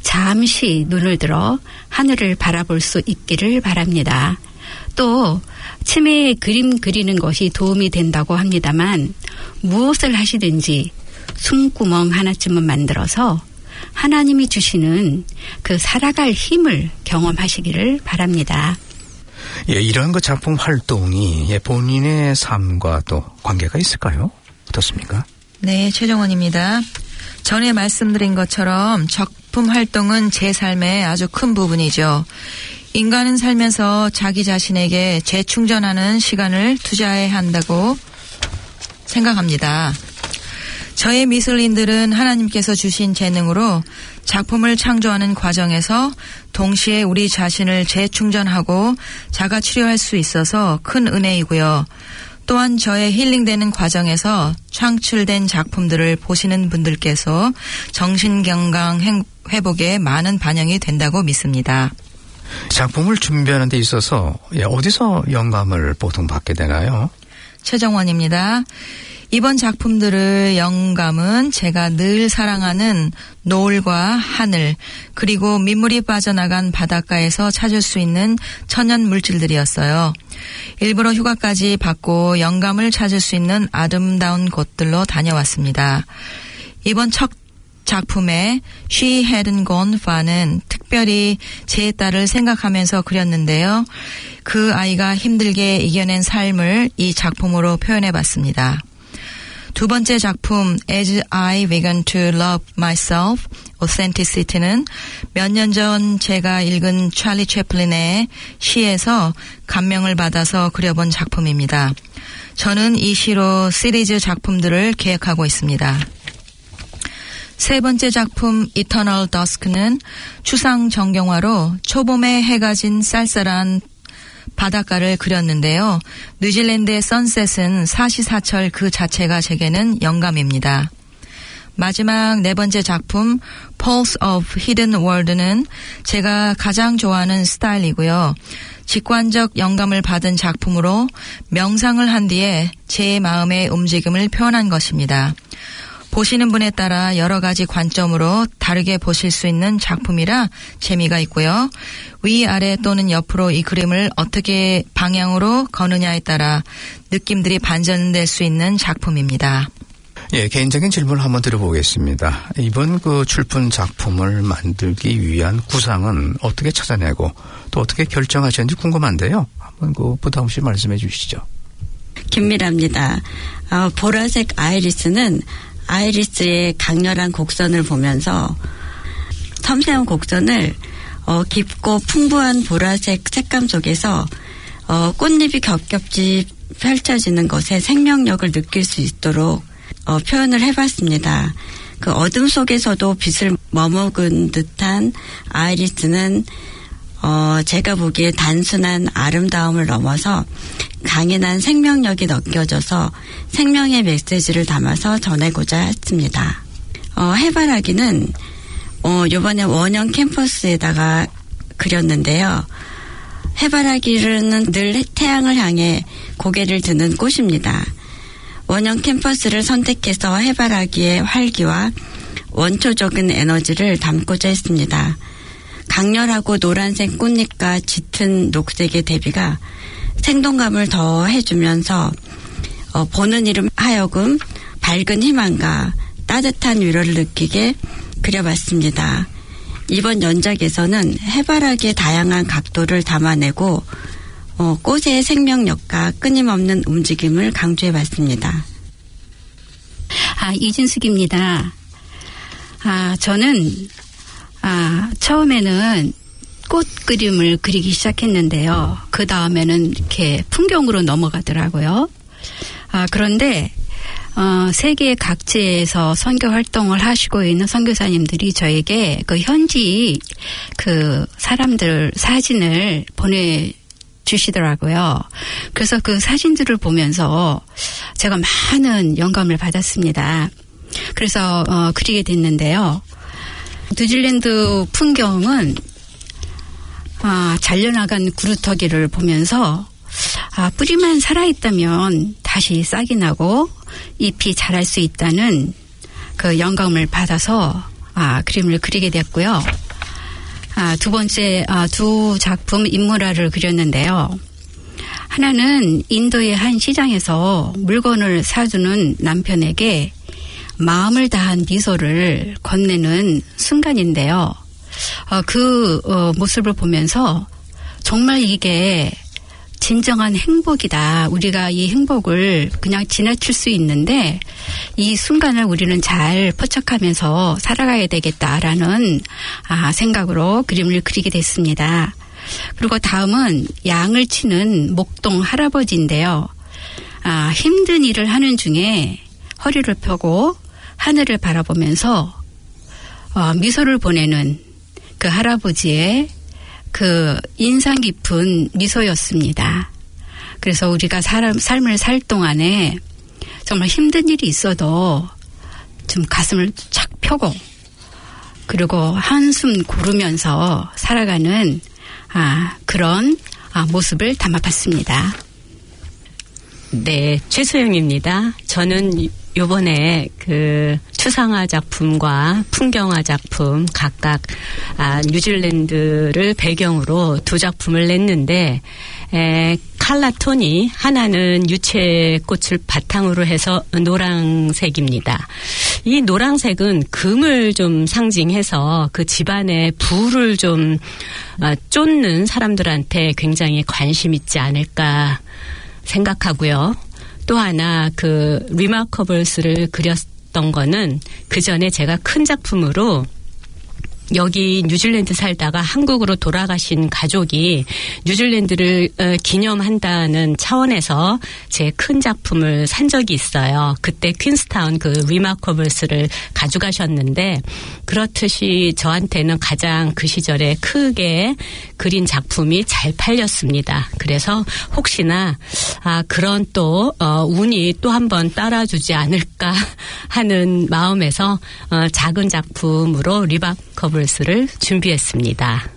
잠시 눈을 들어 하늘을 바라볼 수 있기를 바랍니다. 또 치매에 그림 그리는 것이 도움이 된다고 합니다만 무엇을 하시든지 숨구멍 하나쯤은 만들어서 하나님이 주시는 그 살아갈 힘을 경험하시기를 바랍니다. 예, 이런 그 작품 활동이 본인의 삶과 또 관계가 있을까요? 어떻습니까? 네, 최정원입니다. 전에 말씀드린 것처럼 작품 활동은 제 삶의 아주 큰 부분이죠. 인간은 살면서 자기 자신에게 재충전하는 시간을 투자해야 한다고 생각합니다. 저의 미술인들은 하나님께서 주신 재능으로 작품을 창조하는 과정에서 동시에 우리 자신을 재충전하고 자가치료할 수 있어서 큰 은혜이고요. 또한 저의 힐링되는 과정에서 창출된 작품들을 보시는 분들께서 정신건강 회복에 많은 반영이 된다고 믿습니다. 작품을 준비하는 데 있어서 어디서 영감을 보통 받게 되나요? 최정원입니다. 이번 작품들의 영감은 제가 늘 사랑하는 노을과 하늘 그리고 민물이 빠져나간 바닷가에서 찾을 수 있는 천연 물질들이었어요. 일부러 휴가까지 받고 영감을 찾을 수 있는 아름다운 곳들로 다녀왔습니다. 이번 첫 작품의 She Hadn't Gone Far는 특별히 제 딸을 생각하면서 그렸는데요. 그 아이가 힘들게 이겨낸 삶을 이 작품으로 표현해봤습니다. 두 번째 작품 As I Began to Love Myself, Authenticity,는 몇 년 전 제가 읽은 찰리 채플린의 시에서 감명을 받아서 그려본 작품입니다. 저는 이 시로 시리즈 작품들을 계획하고 있습니다. 세 번째 작품 Eternal Dusk는 추상 정경화로 초봄에 해가 진 쌀쌀한 바닷가를 그렸는데요. 뉴질랜드의 선셋은 사시사철 그 자체가 제게는 영감입니다. 마지막 네 번째 작품 Pulse of Hidden World는 제가 가장 좋아하는 스타일이고요. 직관적 영감을 받은 작품으로 명상을 한 뒤에 제 마음의 움직임을 표현한 것입니다. 보시는 분에 따라 여러 가지 관점으로 다르게 보실 수 있는 작품이라 재미가 있고요. 위아래 또는 옆으로 이 그림을 어떻게 방향으로 거느냐에 따라 느낌들이 반전될 수 있는 작품입니다. 예, 개인적인 질문을 한번 드려보겠습니다. 이번 그 출품 작품을 만들기 위한 구상은 어떻게 찾아내고 또 어떻게 결정하셨는지 궁금한데요. 한번 그 부담 없이 말씀해 주시죠. 김미라입니다. 보라색 아이리스는 아이리스의 강렬한 곡선을 보면서 섬세한 곡선을 깊고 풍부한 보라색 색감 속에서 꽃잎이 겹겹이 펼쳐지는 것에 생명력을 느낄 수 있도록 표현을 해봤습니다. 그 어둠 속에서도 빛을 머무른 듯한 아이리스는 제가 보기에 단순한 아름다움을 넘어서 강인한 생명력이 느껴져서 생명의 메시지를 담아서 전하고자 했습니다. 해바라기는 이번에 원형 캠퍼스에다가 그렸는데요. 해바라기는 늘 태양을 향해 고개를 드는 꽃입니다. 원형 캠퍼스를 선택해서 해바라기의 활기와 원초적인 에너지를 담고자 했습니다. 강렬하고 노란색 꽃잎과 짙은 녹색의 대비가 생동감을 더해주면서 보는 이름 하여금 밝은 희망과 따뜻한 위로를 느끼게 그려봤습니다. 이번 연작에서는 해바라기의 다양한 각도를 담아내고 꽃의 생명력과 끊임없는 움직임을 강조해봤습니다. 이진숙입니다. 저는 처음에는 꽃 그림을 그리기 시작했는데요. 그 다음에는 이렇게 풍경으로 넘어가더라고요. 그런데 세계 각지에서 선교 활동을 하시고 있는 선교사님들이 저에게 그 현지 그 사람들 사진을 보내주시더라고요. 그래서 그 사진들을 보면서 제가 많은 영감을 받았습니다. 그래서 그리게 됐는데요. 뉴질랜드 풍경은 잘려나간 구루터기를 보면서 뿌리만 살아있다면 다시 싹이 나고 잎이 자랄 수 있다는 그 영감을 받아서 그림을 그리게 됐고요. 두 번째 두 작품 인물화를 그렸는데요. 하나는 인도의 한 시장에서 물건을 사주는 남편에게 마음을 다한 미소를 건네는 순간인데요. 그 모습을 보면서 정말 이게 진정한 행복이다. 우리가 이 행복을 그냥 지나칠 수 있는데 이 순간을 우리는 잘 포착하면서 살아가야 되겠다라는 생각으로 그림을 그리게 됐습니다. 그리고 다음은 양을 치는 목동 할아버지인데요. 힘든 일을 하는 중에 허리를 펴고 하늘을 바라보면서 미소를 보내는 그 할아버지의 그 인상 깊은 미소였습니다. 그래서 우리가 삶을 살 동안에 정말 힘든 일이 있어도 좀 가슴을 착 펴고 그리고 한숨 고르면서 살아가는 그런 모습을 담아봤습니다. 네, 최소영입니다. 저는 요번에 그 추상화 작품과 풍경화 작품 각각 뉴질랜드를 배경으로 두 작품을 냈는데 칼라톤이 하나는 유채꽃을 바탕으로 해서 노란색입니다. 이 노란색은 금을 좀 상징해서 그 집안의 부를 좀 쫓는 사람들한테 굉장히 관심 있지 않을까 생각하고요. 또 하나 그 리마커블스를 그렸던 거는 그 전에 제가 큰 작품으로 여기 뉴질랜드 살다가 한국으로 돌아가신 가족이 뉴질랜드를 기념한다는 차원에서 제 큰 작품을 산 적이 있어요. 그때 퀸스타운 그 리마커블스를 가져가셨는데 그렇듯이 저한테는 가장 그 시절에 크게 그린 작품이 잘 팔렸습니다. 그래서 혹시나 그런 또 운이 또 한 번 따라주지 않을까 하는 마음에서 작은 작품으로 리마커블스를 준비했습니다.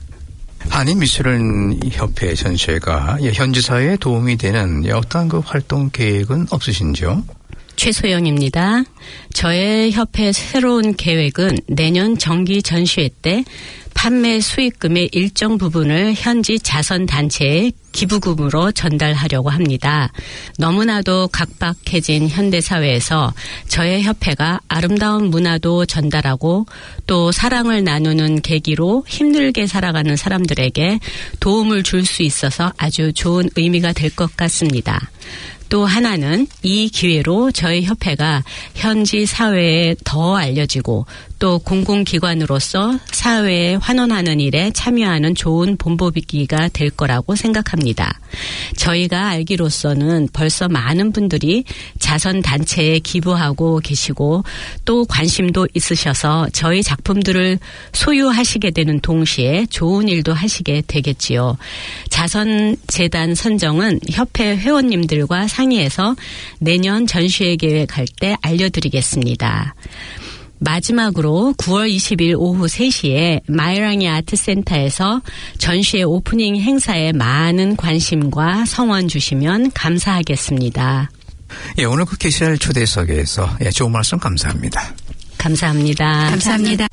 한인미술인협회 전시회가 현지 사회에 도움이 되는 어떤 그 활동 계획은 없으신지요? 최소영입니다. 저의 협회 새로운 계획은 내년 정기 전시회 때 판매 수익금의 일정 부분을 현지 자선단체에 기부금으로 전달하려고 합니다. 너무나도 각박해진 현대사회에서 저의 협회가 아름다운 문화도 전달하고 또 사랑을 나누는 계기로 힘들게 살아가는 사람들에게 도움을 줄 수 있어서 아주 좋은 의미가 될 것 같습니다. 또 하나는 이 기회로 저희 협회가 현지 사회에 더 알려지고 또 공공기관으로서 사회에 환원하는 일에 참여하는 좋은 본보기가 될 거라고 생각합니다. 저희가 알기로서는 벌써 많은 분들이 자선단체에 기부하고 계시고 또 관심도 있으셔서 저희 작품들을 소유하시게 되는 동시에 좋은 일도 하시게 되겠지요. 자선재단 선정은 협회 회원님들과 상의해서 내년 전시회 계획할 때 알려드리겠습니다. 마지막으로 9월 20일 오후 3시에 마이랑이 아트센터에서 전시회 오프닝 행사에 많은 관심과 성원 주시면 감사하겠습니다. 예, 오늘 그 KCR 초대석에서 좋은 말씀 감사합니다. 감사합니다. 감사합니다.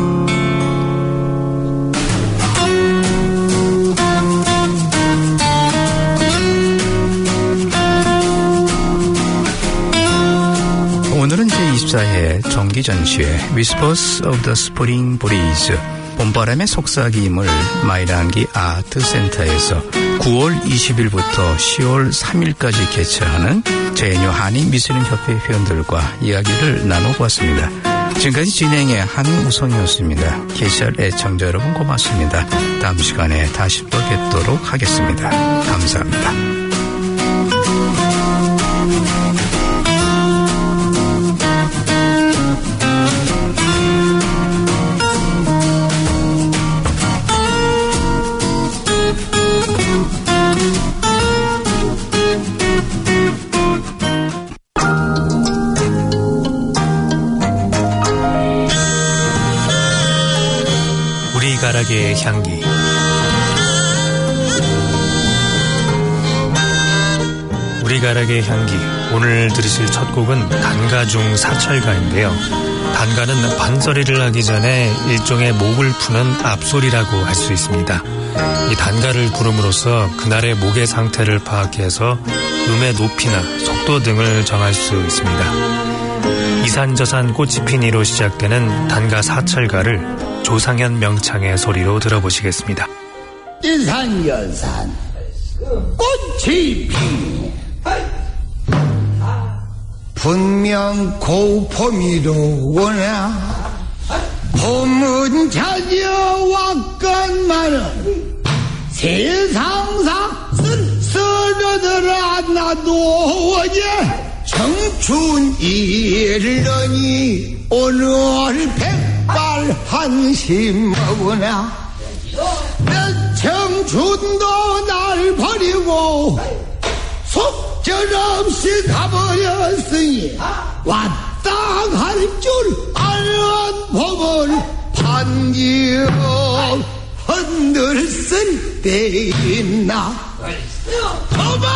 오늘은 제24회 정기전시회 Whispers of the Spring Breeze 봄바람의 속삭임을 마이랑기 아트센터에서 9월 20일부터 10월 3일까지 개최하는 JNU 한인미술인협회 회원들과 이야기를 나눠보았습니다. 지금까지 진행의 한우성이었습니다. KCR 애청자 여러분 고맙습니다. 다음 시간에 다시 또 뵙도록 하겠습니다. 감사합니다. 가락의 향기. 우리 가락의 향기. 오늘 들으실 첫 곡은 단가 중 사철가인데요. 단가는 반소리를 하기 전에 일종의 목을 푸는 앞소리라고 할 수 있습니다. 이 단가를 부름으로써 그날의 목의 상태를 파악해서 음의 높이나 속도 등을 정할 수 있습니다. 이산저산 꽃이 피니로 시작되는 단가 사철가를 조상현 명창의 소리로 들어보시겠습니다. 이산저산 꽃이 피니 분명 고봄이로구나. 봄은 찾아왔건만은 세상사 쓸쓸하더라. 나도 어제 청춘 이르니 오늘 백발한심하구나. 내 청춘도 날 버리고 속절없이 가버렸으니 왔다 갈 줄 아는 법을 반기어 흔들쓸 때 있나. 어마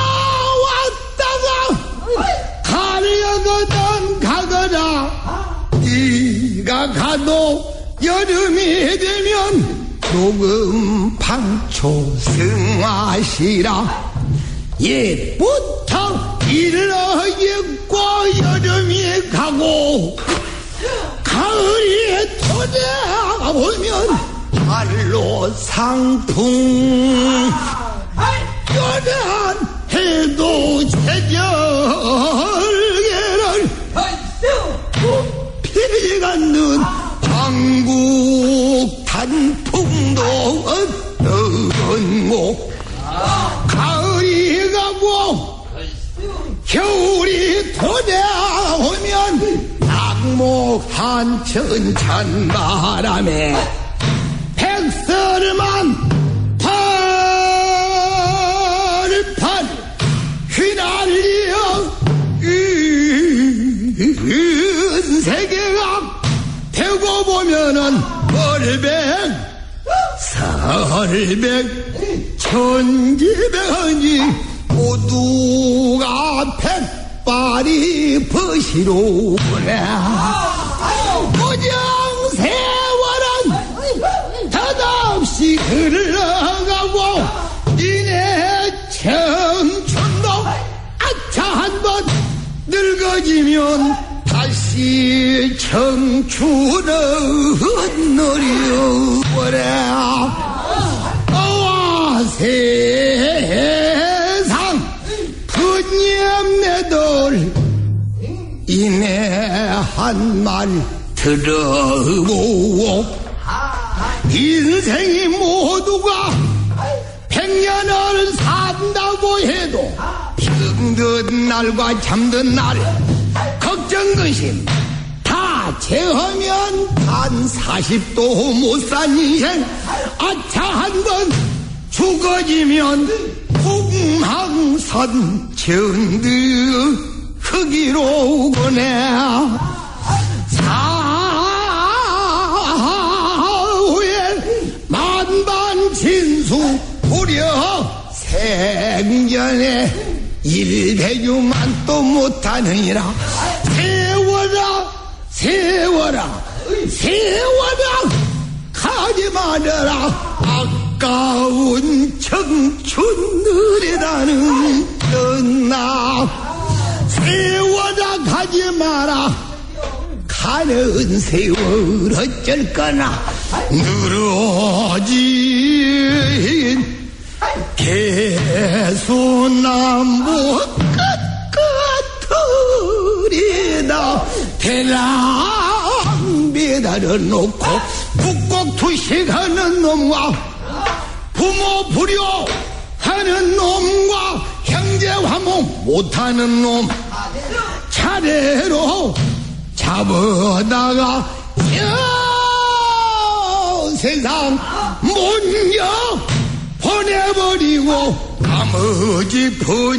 왔다가 가려거든 가거라. 네가 가도 여름이 되면 녹음 방초 승하시라. 옛부터 일러 입고 여름이 가고 가을이 돌아오면 발로 상풍. 연한 해도 제절개를 피가는 한국 단풍도 어떻고 가을이 가고 겨울이 돌아오면 낙목 한천 찬바람에 백설만 팔팔 휘날려 은세계가 되고 보면은 설백 천지백이 모두가 백발이 벗이로구나. 무정세월은 덧없이 흘러가고 이내 청춘도 아차 한번 늙어지면 다시 청춘은 느려버려. 세상 분념내돌 이내 한 말 들어보오. 인생이 모두가 100년을 산다고 해도 힘든 날과 잠든 날 걱정 근심 다 제하면 단 40도 못 산 인생. 아차 한번 죽어지면 궁항산 천득 흙이로 오거네. 사후에 만반진수 우려 생전에 일배유만 또 못하느니라. 세워라 세워라 세워라 가지 말아라. 아까운 청춘 느리다는 끝나. 세워라 가지 마라. 가는 세월 어쩔 거나. 늘어진 개소나무 끝끝들이다. 대랑 매달아 놓고 북곡 투식하는 놈과 부모 불효하는 놈과 형제 화목 못하는 놈 차례로 잡아다가 세상 문여 보내버리고 나머지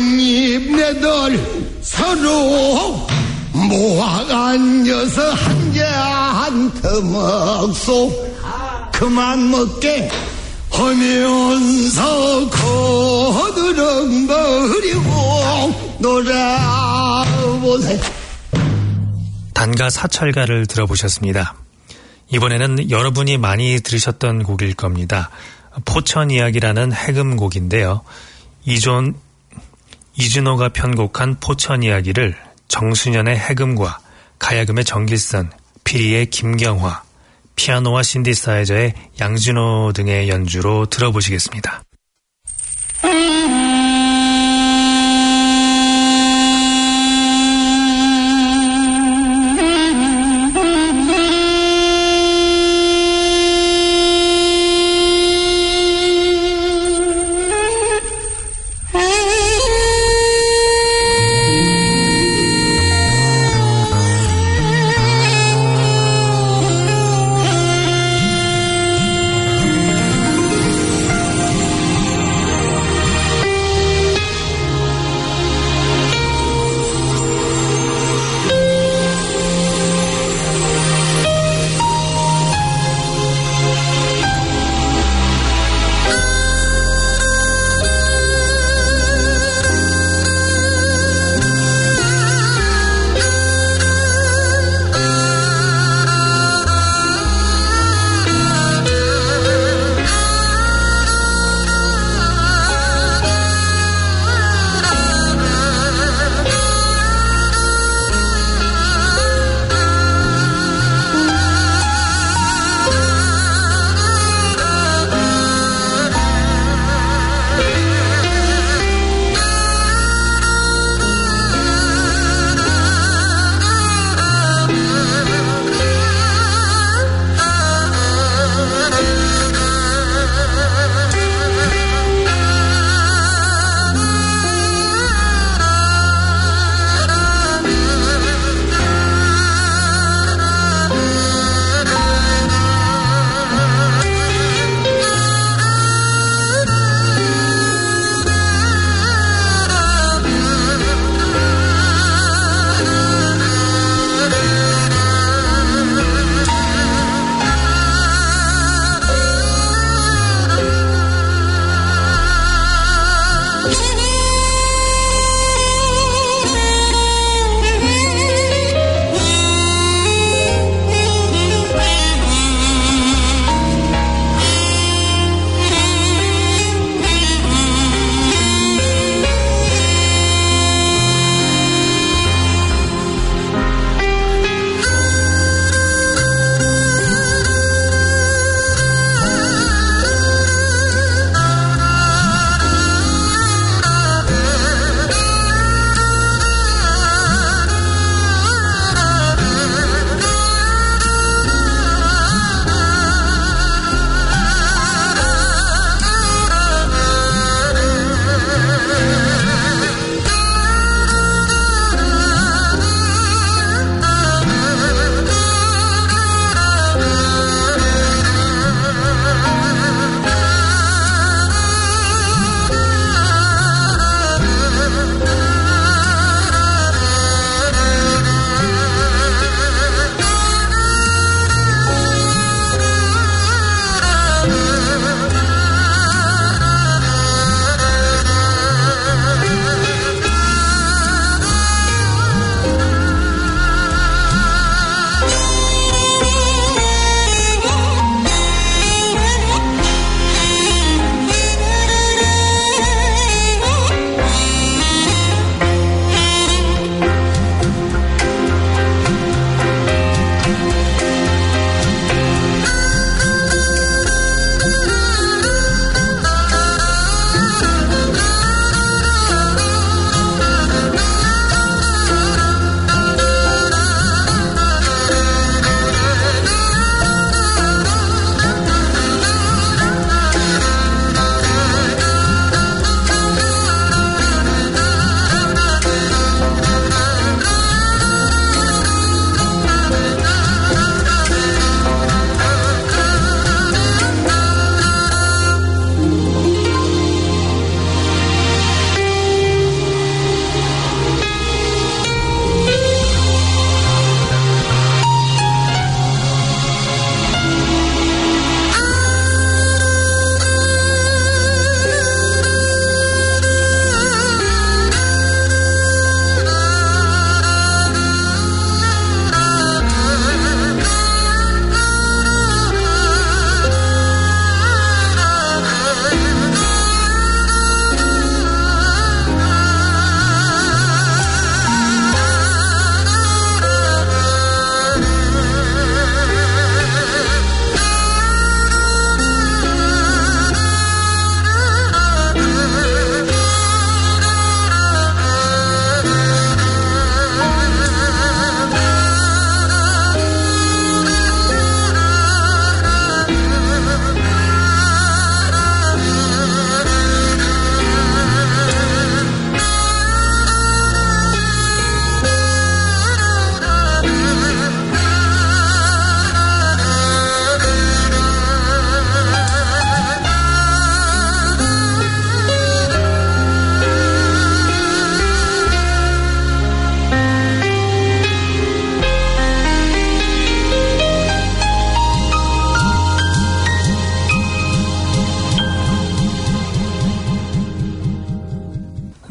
번입네들 서로 모아 앉아서 한개 한 터먹소. 그만 먹게 하면서 거드렁거리고 놀아보세요. 단가 사철가를 들어보셨습니다. 이번에는 여러분이 많이 들으셨던 곡일 겁니다. 포천 이야기라는 해금곡인데요. 이준호가 편곡한 포천 이야기를 정수년의 해금과 가야금의 정길선, 피리의 김경화, 피아노와 신디사이저의 양준호 등의 연주로 들어보시겠습니다.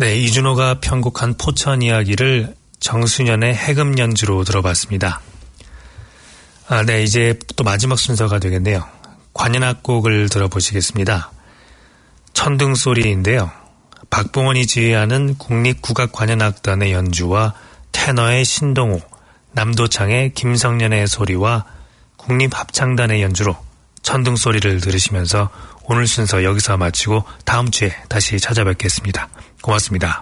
네, 이준호가 편곡한 포천 이야기를 정수년의 해금 연주로 들어봤습니다. 네, 이제 또 마지막 순서가 되겠네요. 관현악곡을 들어보시겠습니다. 천둥소리인데요. 박봉원이 지휘하는 국립국악관현악단의 연주와 테너의 신동호, 남도창의 김성년의 소리와 국립합창단의 연주로 천둥소리를 들으시면서 오늘 순서 여기서 마치고 다음 주에 다시 찾아뵙겠습니다. 고맙습니다.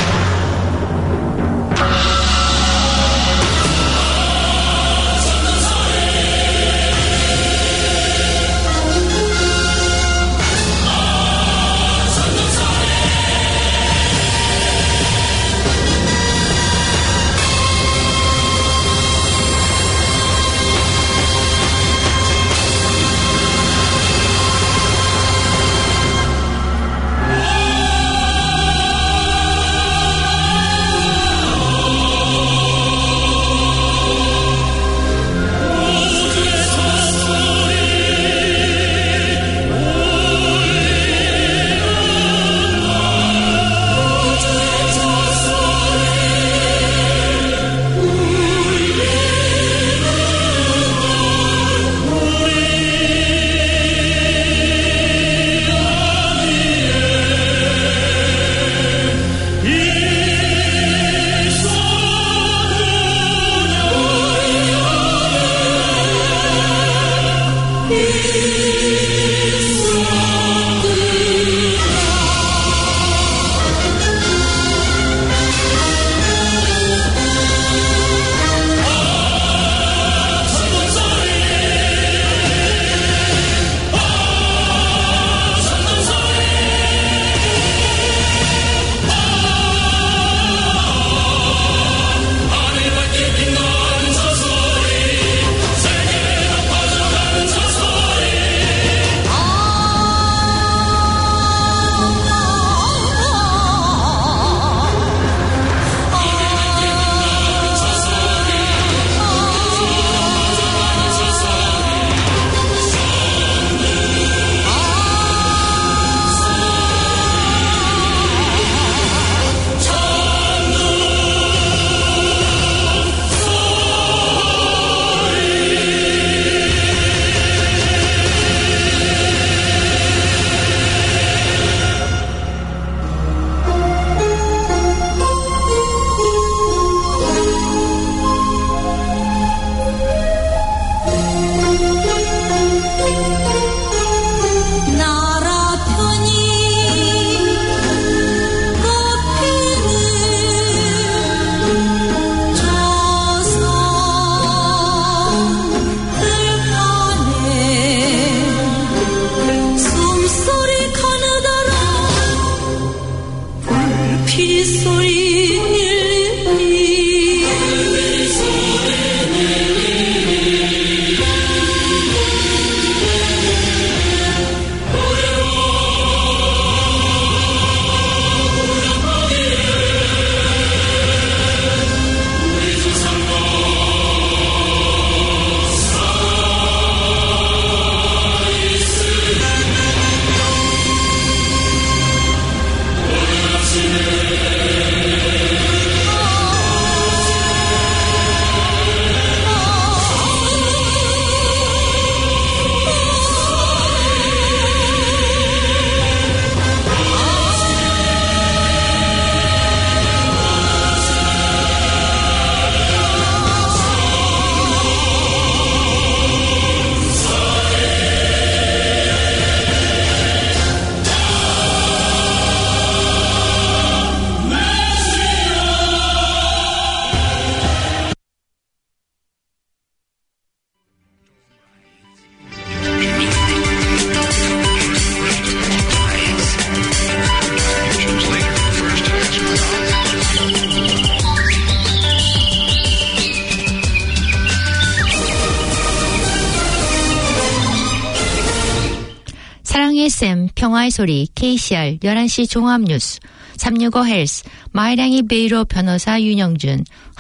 FM 평화의 소리 KCR 11시 종합뉴스 365헬스 마이랑이 베이로 변호사 윤영준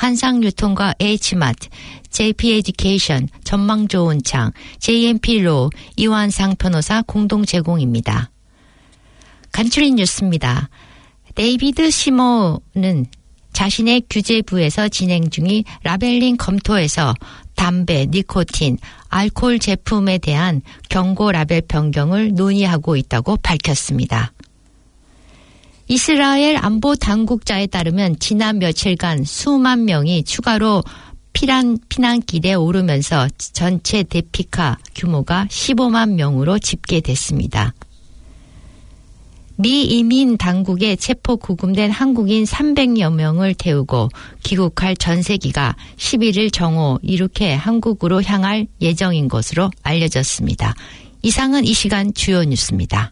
환상유통과 H마트 JP 에듀케이션 전망 좋은 창 JMP 로 이완상 변호사 공동 제공입니다. 간추린 뉴스입니다. 데이비드 시모는 자신의 규제부에서 진행 중인 라벨링 검토에서 담배, 니코틴, 알코올 제품에 대한 경고 라벨 변경을 논의하고 있다고 밝혔습니다. 이스라엘 안보 당국자에 따르면 지난 며칠간 수만 명이 추가로 피난길에 오르면서 전체 대피카 규모가 15만 명으로 집계됐습니다. 미 이민 당국에 체포 구금된 한국인 300여 명을 태우고 귀국할 전세기가 11일 정오 이렇게 한국으로 향할 예정인 것으로 알려졌습니다. 이상은 이 시간 주요 뉴스입니다.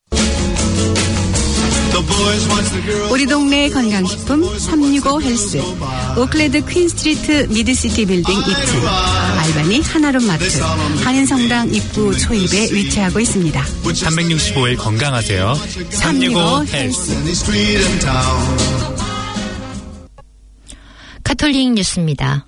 우리 동네 건강식품 365 헬스 오클랜드 퀸스트리트 미드시티 빌딩 2층 알바니 하나룸 마트 한인성당 입구 초입에 위치하고 있습니다. 365일 건강하세요. 365 헬스. 가톨릭 뉴스입니다.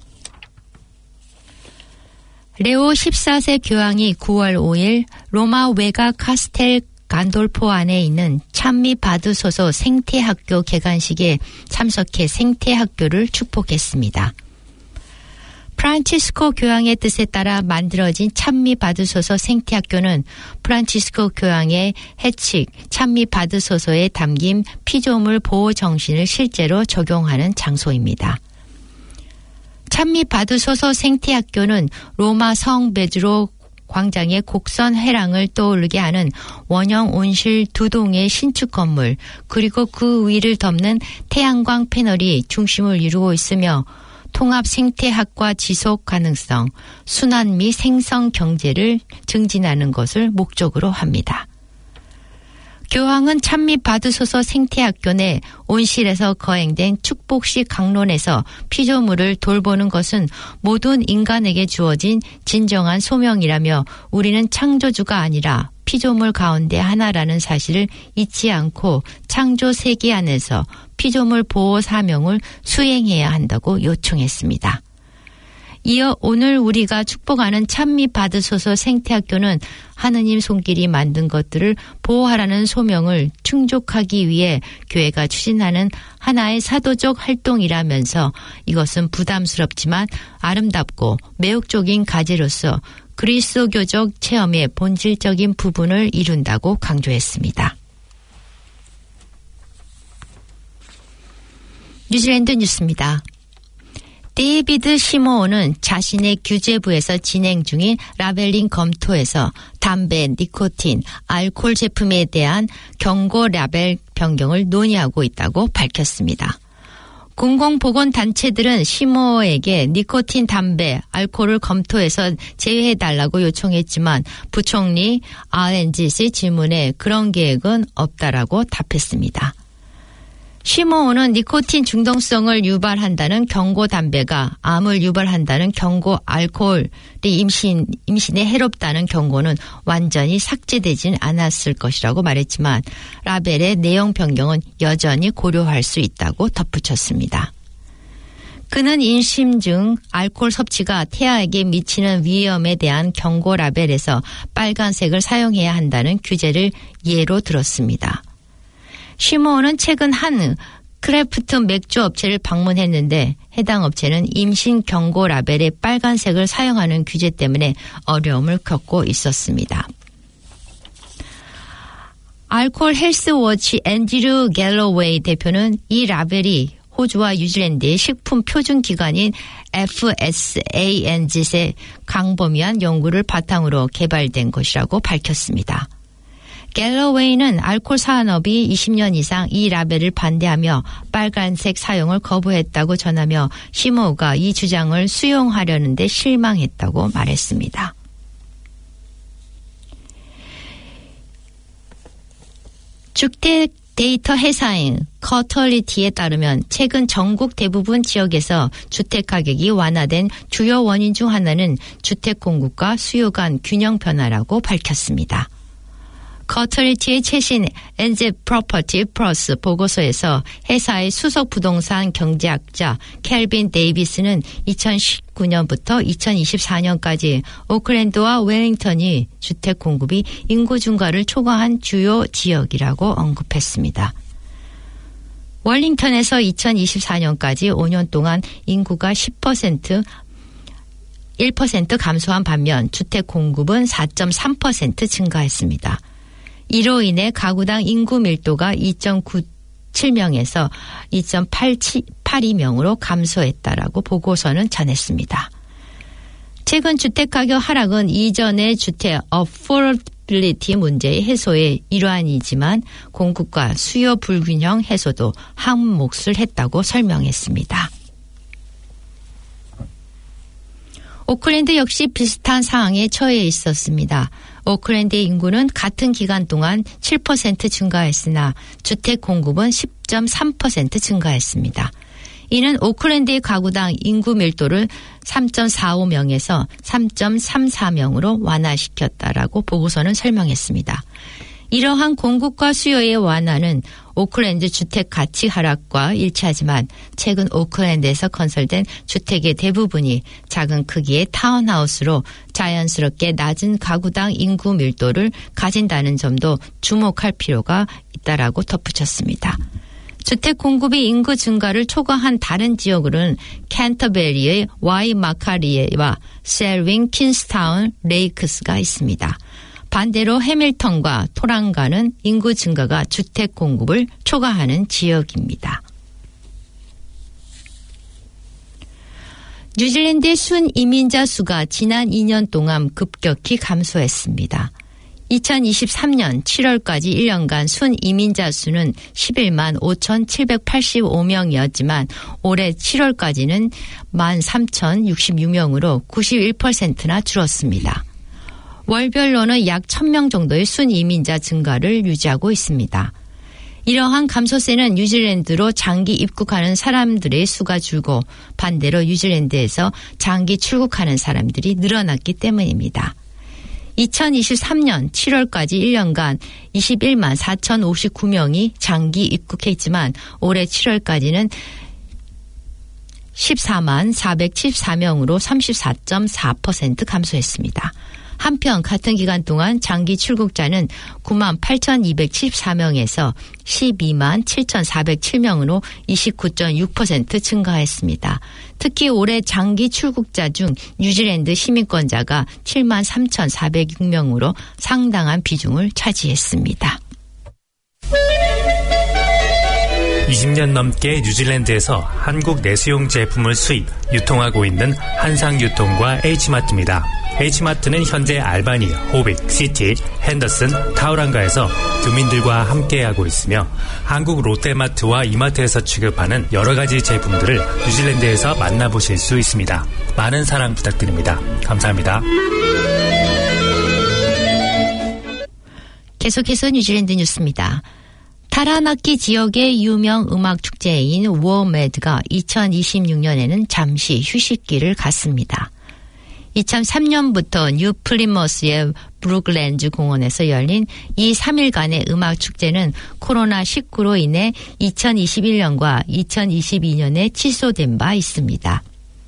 레오 14세 교황이 9월 5일 로마 외가 카스텔 간돌포 안에 있는 찬미 받으소서 생태학교 개관식에 참석해 생태학교를 축복했습니다. 프란치스코 교황의 뜻에 따라 만들어진 찬미 받으소서 생태학교는 프란치스코 교황의 해칙 찬미 받으소서에 담긴 피조물 보호 정신을 실제로 적용하는 장소입니다. 찬미 받으소서 생태학교는 로마 성 베드로 광장의 곡선 회랑을 떠오르게 하는 원형 온실 2동의 신축 건물 그리고 그 위를 덮는 태양광 패널이 중심을 이루고 있으며 통합 생태학과 지속 가능성, 순환 및 생성 경제를 증진하는 것을 목적으로 합니다. 교황은 찬미 받으소서 생태학교 내 온실에서 거행된 축복식 강론에서 피조물을 돌보는 것은 모든 인간에게 주어진 진정한 소명이라며 우리는 창조주가 아니라 피조물 가운데 하나라는 사실을 잊지 않고 창조 세계 안에서 피조물 보호 사명을 수행해야 한다고 요청했습니다. 이어 오늘 우리가 축복하는 찬미 받으소서 생태학교는 하느님 손길이 만든 것들을 보호하라는 소명을 충족하기 위해 교회가 추진하는 하나의 사도적 활동이라면서 이것은 부담스럽지만 아름답고 매혹적인 과제로서 그리스도교적 체험의 본질적인 부분을 이룬다고 강조했습니다. 뉴질랜드 뉴스입니다. 데이비드 시모어는 자신의 규제부에서 진행 중인 라벨링 검토에서 담배, 니코틴, 알코올 제품에 대한 경고 라벨 변경을 논의하고 있다고 밝혔습니다. 공공보건단체들은 시모어에게 니코틴, 담배, 알코올을 검토해서 제외해달라고 요청했지만 부총리 RNGC 질문에 그런 계획은 없다라고 답했습니다. 시모어는 니코틴 중독성을 유발한다는 경고 담배가 암을 유발한다는 경고 알코올이 임신에 해롭다는 경고는 완전히 삭제되진 않았을 것이라고 말했지만 라벨의 내용 변경은 여전히 고려할 수 있다고 덧붙였습니다. 그는 임신 중 알코올 섭취가 태아에게 미치는 위험에 대한 경고 라벨에서 빨간색을 사용해야 한다는 규제를 예로 들었습니다. 시모어는 최근 한 크래프트 맥주 업체를 방문했는데 해당 업체는 임신 경고 라벨에 빨간색을 사용하는 규제 때문에 어려움을 겪고 있었습니다. 알코올 헬스워치 앤드류 갤러웨이 대표는 이 라벨이 호주와 뉴질랜드의 식품 표준 기관인 FSANZ의 광범위한 연구를 바탕으로 개발된 것이라고 밝혔습니다. 갤러웨이는 알코올 산업이 20년 이상 이 라벨을 반대하며 빨간색 사용을 거부했다고 전하며 시모어가 이 주장을 수용하려는데 실망했다고 말했습니다. 주택 데이터 회사인 커털리티에 따르면 최근 전국 대부분 지역에서 주택 가격이 완화된 주요 원인 중 하나는 주택 공급과 수요 간 균형 변화라고 밝혔습니다. 커털리티의 최신 엔제 프로퍼티 플러스 보고서에서 회사의 수석 부동산 경제학자 켈빈 데이비스는 2019년부터 2024년까지 오클랜드와 웰링턴이 주택 공급이 인구 증가를 초과한 주요 지역이라고 언급했습니다. 월링턴에서 2024년까지 5년 동안 인구가 1% 감소한 반면 주택 공급은 4.3% 증가했습니다. 이로 인해 가구당 인구 밀도가 2.97명에서 2.82명으로 감소했다라고 보고서는 전했습니다. 최근 주택가격 하락은 이전의 주택 어포러빌리티 문제의 해소의 일환이지만 공급과 수요 불균형 해소도 한 몫을 했다고 설명했습니다. 오클랜드 역시 비슷한 상황에 처해 있었습니다. 오클랜드의 인구는 같은 기간 동안 7% 증가했으나 주택 공급은 10.3% 증가했습니다. 이는 오클랜드의 가구당 인구 밀도를 3.45명에서 3.34명으로 완화시켰다라고 보고서는 설명했습니다. 이러한 공급과 수요의 완화는 오클랜드 주택 가치 하락과 일치하지만 최근 오클랜드에서 건설된 주택의 대부분이 작은 크기의 타운하우스로 자연스럽게 낮은 가구당 인구 밀도를 가진다는 점도 주목할 필요가 있다라고 덧붙였습니다. 주택 공급이 인구 증가를 초과한 다른 지역으로는 캔터베리의 와이마카리에와 셀윙, 킨스타운, 레이크스가 있습니다. 반대로 해밀턴과 토랑가는 인구 증가가 주택 공급을 초과하는 지역입니다. 뉴질랜드의 순 이민자 수가 지난 2년 동안 급격히 감소했습니다. 2023년 7월까지 1년간 순 이민자 수는 11만 5,785명이었지만 올해 7월까지는 13,066명으로 91%나 줄었습니다. 월별로는 약 1,000명 정도의 순 이민자 증가를 유지하고 있습니다. 이러한 감소세는 뉴질랜드로 장기 입국하는 사람들의 수가 줄고 반대로 뉴질랜드에서 장기 출국하는 사람들이 늘어났기 때문입니다. 2023년 7월까지 1년간 21만 4,059명이 장기 입국했지만 올해 7월까지는 14만 474명으로 34.4% 감소했습니다. 한편 같은 기간 동안 장기 출국자는 9만 8,274명에서 12만 7,407명으로 29.6% 증가했습니다. 특히 올해 장기 출국자 중 뉴질랜드 시민권자가 7만 3,406명으로 상당한 비중을 차지했습니다. 20년 넘게 뉴질랜드에서 한국 내수용 제품을 수입, 유통하고 있는 한상유통과 H마트입니다. H마트는 현재 알바니, 호빅, 시티, 핸더슨, 타우랑가에서 주민들과 함께하고 있으며 한국 롯데마트와 이마트에서 취급하는 여러 가지 제품들을 뉴질랜드에서 만나보실 수 있습니다. 많은 사랑 부탁드립니다. 감사합니다. 계속해서 뉴질랜드 뉴스입니다. 타라나키 지역의 유명 음악 축제인 워메드가 2026년에는 잠시 휴식기를 갖습니다. 2003년부터 뉴 플리머스의 브룩랜즈 공원에서 열린 이 3일간의 음악 축제는 코로나19로 인해 2021년과 2022년에 취소된 바 있습니다.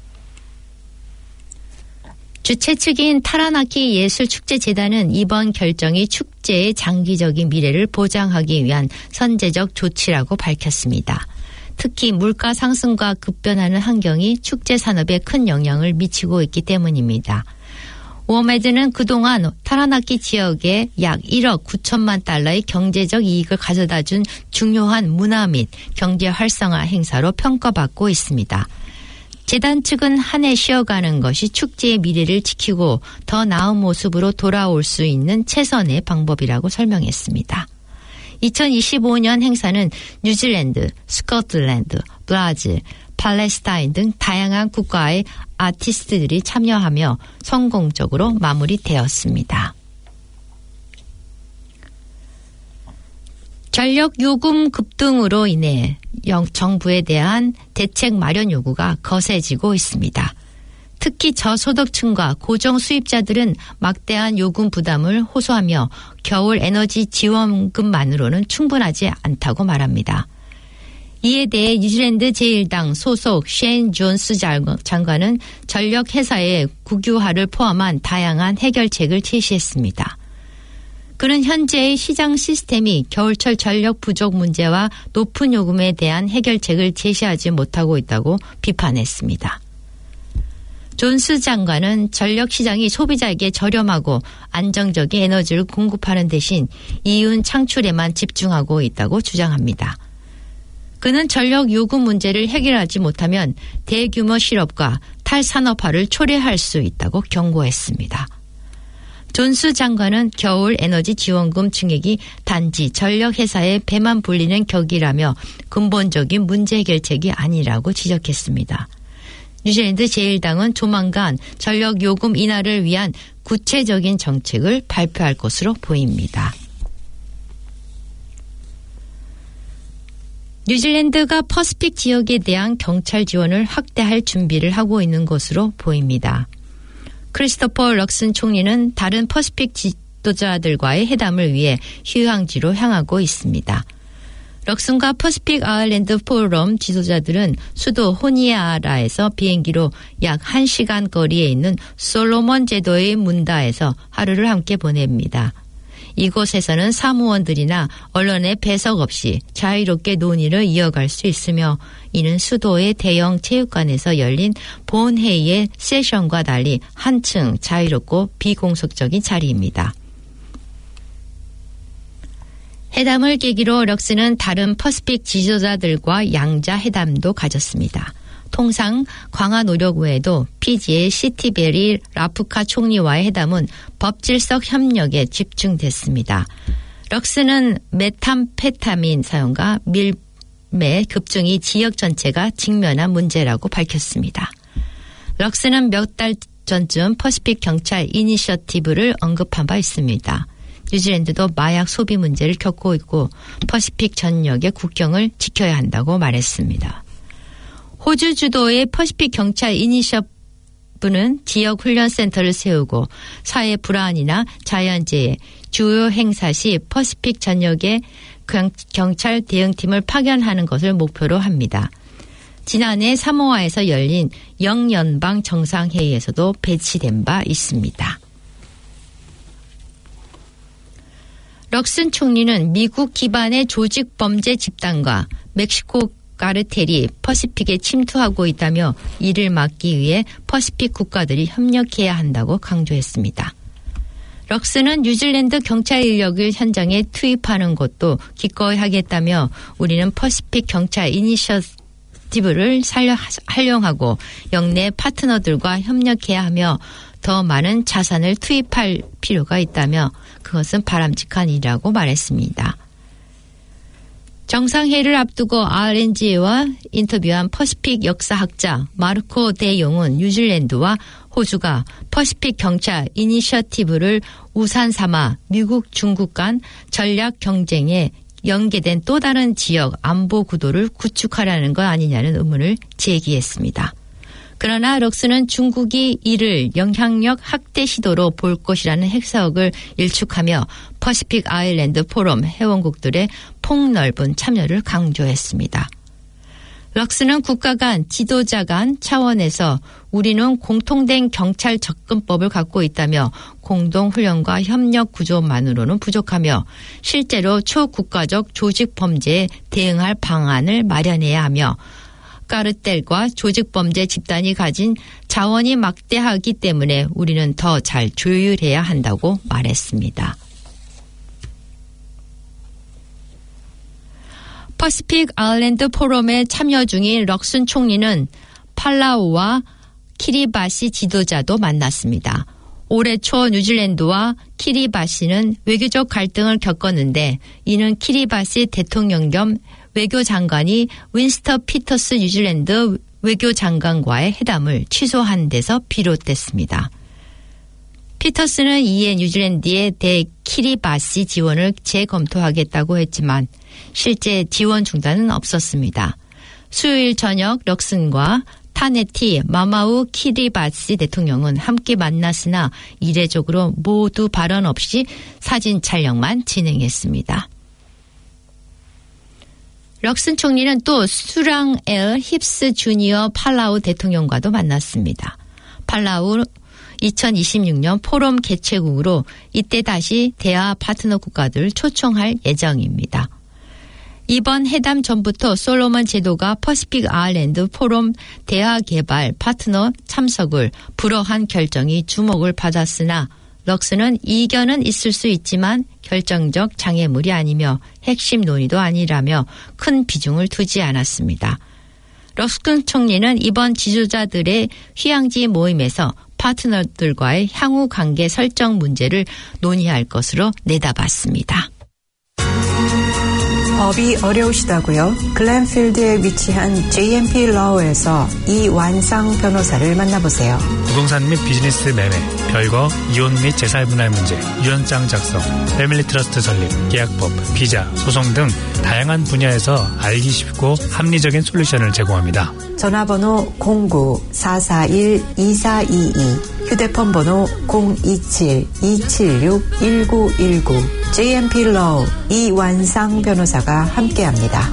주최 측인 타라나키 예술축제재단은 이번 결정이 축제의 장기적인 미래를 보장하기 위한 선제적 조치라고 밝혔습니다. 특히 물가 상승과 급변하는 환경이 축제 산업에 큰 영향을 미치고 있기 때문입니다. 워메드는 그동안 타라나키 지역에 약 1억 9천만 달러의 경제적 이익을 가져다 준 중요한 문화 및 경제 활성화 행사로 평가받고 있습니다. 재단 측은 한 해 쉬어가는 것이 축제의 미래를 지키고 더 나은 모습으로 돌아올 수 있는 최선의 방법이라고 설명했습니다. 2025년 행사는 뉴질랜드, 스코틀랜드, 브라질, 팔레스타인 등 다양한 국가의 아티스트들이 참여하며 성공적으로 마무리되었습니다. 전력 요금 급등으로 인해 정부에 대한 대책 마련 요구가 거세지고 있습니다. 특히 저소득층과 고정 수입자들은 막대한 요금 부담을 호소하며 겨울 에너지 지원금만으로는 충분하지 않다고 말합니다. 이에 대해 뉴질랜드 제1당 소속 셰인 존스 장관은 전력 회사의 국유화를 포함한 다양한 해결책을 제시했습니다. 그는 현재의 시장 시스템이 겨울철 전력 부족 문제와 높은 요금에 대한 해결책을 제시하지 못하고 있다고 비판했습니다. 존스 장관은 전력 시장이 소비자에게 저렴하고 안정적인 에너지를 공급하는 대신 이윤 창출에만 집중하고 있다고 주장합니다. 그는 전력 요금 문제를 해결하지 못하면 대규모 실업과 탈산업화를 초래할 수 있다고 경고했습니다. 존스 장관은 겨울 에너지 지원금 증액이 단지 전력회사의 배만 불리는 격이라며 근본적인 문제 해결책이 아니라고 지적했습니다. 뉴질랜드 제1당은 조만간 전력 요금 인하를 위한 구체적인 정책을 발표할 것으로 보입니다. 뉴질랜드가 퍼시픽 지역에 대한 경찰 지원을 확대할 준비를 하고 있는 것으로 보입니다. 크리스토퍼 럭슨 총리는 다른 퍼시픽 지도자들과의 회담을 위해 휴양지로 향하고 있습니다. 럭슨과 퍼시픽 아일랜드 포럼 지도자들은 수도 호니아라에서 비행기로 약 1시간 거리에 있는 솔로몬 제도의 문다에서 하루를 함께 보냅니다. 이곳에서는 사무원들이나 언론의 배석 없이 자유롭게 논의를 이어갈 수 있으며 이는 수도의 대형 체육관에서 열린 본회의의 세션과 달리 한층 자유롭고 비공식적인 자리입니다. 회담을 계기로 럭스는 다른 퍼시픽 지도자들과 양자 회담도 가졌습니다. 통상 강화 노력 외에도 피지의 시티베리 라프카 총리와의 회담은 법질적 협력에 집중됐습니다. 럭스는 메탐페타민 사용과 밀매 급증이 지역 전체가 직면한 문제라고 밝혔습니다. 럭스는 몇 달 전쯤 퍼시픽 경찰 이니셔티브를 언급한 바 있습니다. 뉴질랜드도 마약 소비 문제를 겪고 있고 퍼시픽 전역의 국경을 지켜야 한다고 말했습니다. 호주 주도의 퍼시픽 경찰 이니셔티브는 지역 훈련센터를 세우고 사회 불안이나 자연재해, 주요 행사 시 퍼시픽 전역에 경찰 대응팀을 파견하는 것을 목표로 합니다. 지난해 사모아에서 열린 영연방 정상회의에서도 배치된 바 있습니다. 럭슨 총리는 미국 기반의 조직 범죄 집단과 멕시코 카르텔이 퍼시픽에 침투하고 있다며 이를 막기 위해 퍼시픽 국가들이 협력해야 한다고 강조했습니다. 럭슨은 뉴질랜드 경찰 인력을 현장에 투입하는 것도 기꺼이 하겠다며 우리는 퍼시픽 경찰 이니셔티브를 활용하고 영내 파트너들과 협력해야 하며 더 많은 자산을 투입할 필요가 있다며 그것은 바람직한 일이라고 말했습니다. 정상회의를 앞두고 RNG와 인터뷰한 퍼시픽 역사학자 마르코 데 용은 뉴질랜드와 호주가 퍼시픽 경찰 이니셔티브를 우산 삼아 미국, 중국 간 전략 경쟁에 연계된 또 다른 지역 안보 구도를 구축하려는 것 아니냐는 의문을 제기했습니다. 그러나 럭스는 중국이 이를 영향력 확대 시도로 볼 것이라는 해석을 일축하며 퍼시픽 아일랜드 포럼 회원국들의 폭넓은 참여를 강조했습니다. 럭스는 국가 간, 지도자 간 차원에서 우리는 공통된 경찰 접근법을 갖고 있다며 공동훈련과 협력 구조만으로는 부족하며 실제로 초국가적 조직 범죄에 대응할 방안을 마련해야 하며 카르텔과 조직범죄 집단이 가진 자원이 막대하기 때문에 우리는 더 잘 조율해야 한다고 말했습니다. 퍼시픽 아일랜드 포럼에 참여 중인 럭슨 총리는 팔라우와 키리바시 지도자도 만났습니다. 올해 초 뉴질랜드와 키리바시는 외교적 갈등을 겪었는데 이는 키리바시 대통령 겸 외교장관이 윈스터 피터스 뉴질랜드 외교장관과의 회담을 취소한 데서 비롯됐습니다. 피터스는 이에 뉴질랜드의 대키리바시 지원을 재검토하겠다고 했지만 실제 지원 중단은 없었습니다. 수요일 저녁 럭슨과 타네티 마마우 키리바시 대통령은 함께 만났으나 이례적으로 모두 발언 없이 사진 촬영만 진행했습니다. 럭슨 총리는 또 수랑 엘 힙스 주니어 팔라우 대통령과도 만났습니다. 팔라우 2026년 포럼 개최국으로 이때 다시 대화 파트너 국가들을 초청할 예정입니다. 이번 회담 전부터 솔로몬 제도가 퍼시픽 아일랜드 포럼 대화 개발 파트너 참석을 불허한 결정이 주목을 받았으나 럭스는 이견은 있을 수 있지만 결정적 장애물이 아니며 핵심 논의도 아니라며 큰 비중을 두지 않았습니다. 럭스 총리는 이번 지도자들의 휴양지 모임에서 파트너들과의 향후 관계 설정 문제를 논의할 것으로 내다봤습니다. 법이 어려우시다고요? 글렌필드에 위치한 JMP 러에서 이완상 변호사를 만나보세요. 부동산 및 비즈니스 매매, 별거, 이혼 및 재산분할 문제, 유언장 작성, 패밀리 트러스트 설립, 계약법, 비자, 소송 등 다양한 분야에서 알기 쉽고 합리적인 솔루션을 제공합니다. 전화번호 09-441-2422, 휴대폰 번호 027-276-1919, JMP 러우 이완상 변호사가 함께합니다.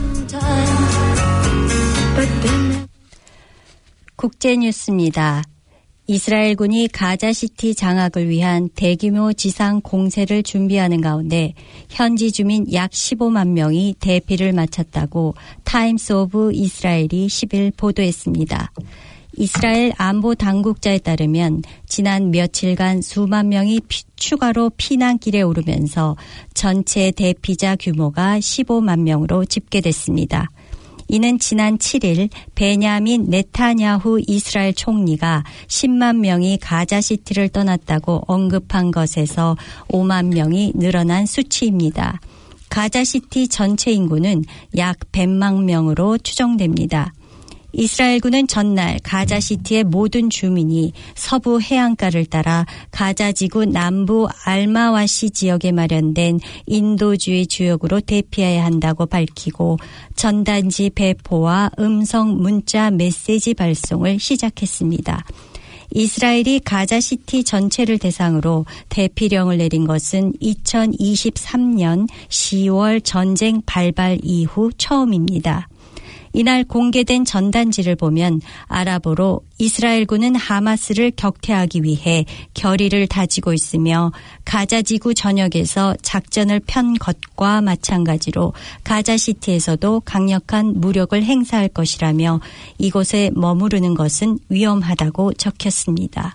국제뉴스입니다. 이스라엘군이 가자시티 장악을 위한 대규모 지상 공세를 준비하는 가운데 현지 주민 약 15만 명이 대피를 마쳤다고 타임스 오브 이스라엘이 10일 보도했습니다. 이스라엘 안보 당국자에 따르면 지난 며칠간 수만 명이 추가로 피난길에 오르면서 전체 대피자 규모가 15만 명으로 집계됐습니다. 이는 지난 7일 베냐민 네타냐후 이스라엘 총리가 10만 명이 가자시티를 떠났다고 언급한 것에서 5만 명이 늘어난 수치입니다. 가자시티 전체 인구는 약 100만 명으로 추정됩니다. 이스라엘군은 전날 가자시티의 모든 주민이 서부 해안가를 따라 가자지구 남부 알마와시 지역에 마련된 인도주의 주역으로 대피해야 한다고 밝히고 전단지 배포와 음성 문자 메시지 발송을 시작했습니다. 이스라엘이 가자시티 전체를 대상으로 대피령을 내린 것은 2023년 10월 전쟁 발발 이후 처음입니다. 이날 공개된 전단지를 보면 아랍어로 이스라엘군은 하마스를 격퇴하기 위해 결의를 다지고 있으며 가자지구 전역에서 작전을 편 것과 마찬가지로 가자시티에서도 강력한 무력을 행사할 것이라며 이곳에 머무르는 것은 위험하다고 적혔습니다.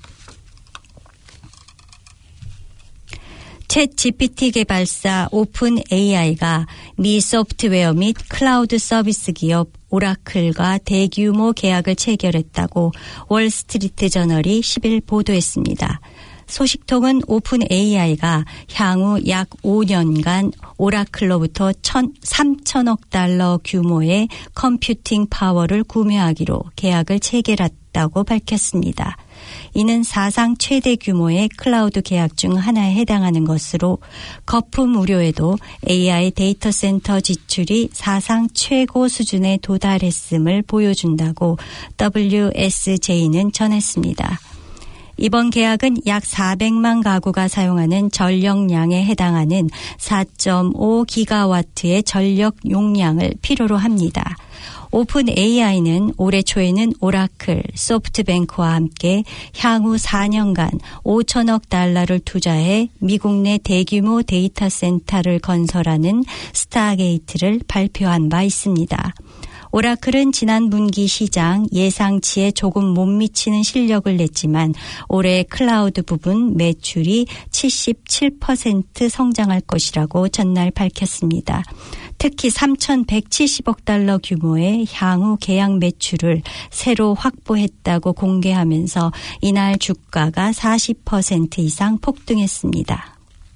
챗 GPT 개발사 오픈 AI가 미 소프트웨어 및 클라우드 서비스 기업 오라클과 대규모 계약을 체결했다고 월스트리트 저널이 10일 보도했습니다. 소식통은 오픈 AI가 향후 약 5년간 오라클로부터 3천억 달러 규모의 컴퓨팅 파워를 구매하기로 계약을 체결했다고 밝혔습니다. 이는 사상 최대 규모의 클라우드 계약 중 하나에 해당하는 것으로 거품 우려에도 AI 데이터 센터 지출이 사상 최고 수준에 도달했음을 보여준다고 WSJ는 전했습니다. 이번 계약은 약 400만 가구가 사용하는 전력량에 해당하는 4.5기가와트의 전력 용량을 필요로 합니다. 오픈 AI는 올해 초에는 오라클, 소프트뱅크와 함께 향후 4년간 5천억 달러를 투자해 미국 내 대규모 데이터 센터를 건설하는 스타게이트를 발표한 바 있습니다. 오라클은 지난 분기 시장 예상치에 조금 못 미치는 실력을 냈지만 올해 클라우드 부분 매출이 77% 성장할 것이라고 전날 밝혔습니다. 특히 3,170억 달러 규모의 향후 계약 매출을 새로 확보했다고 공개하면서 이날 주가가 40% 이상 폭등했습니다.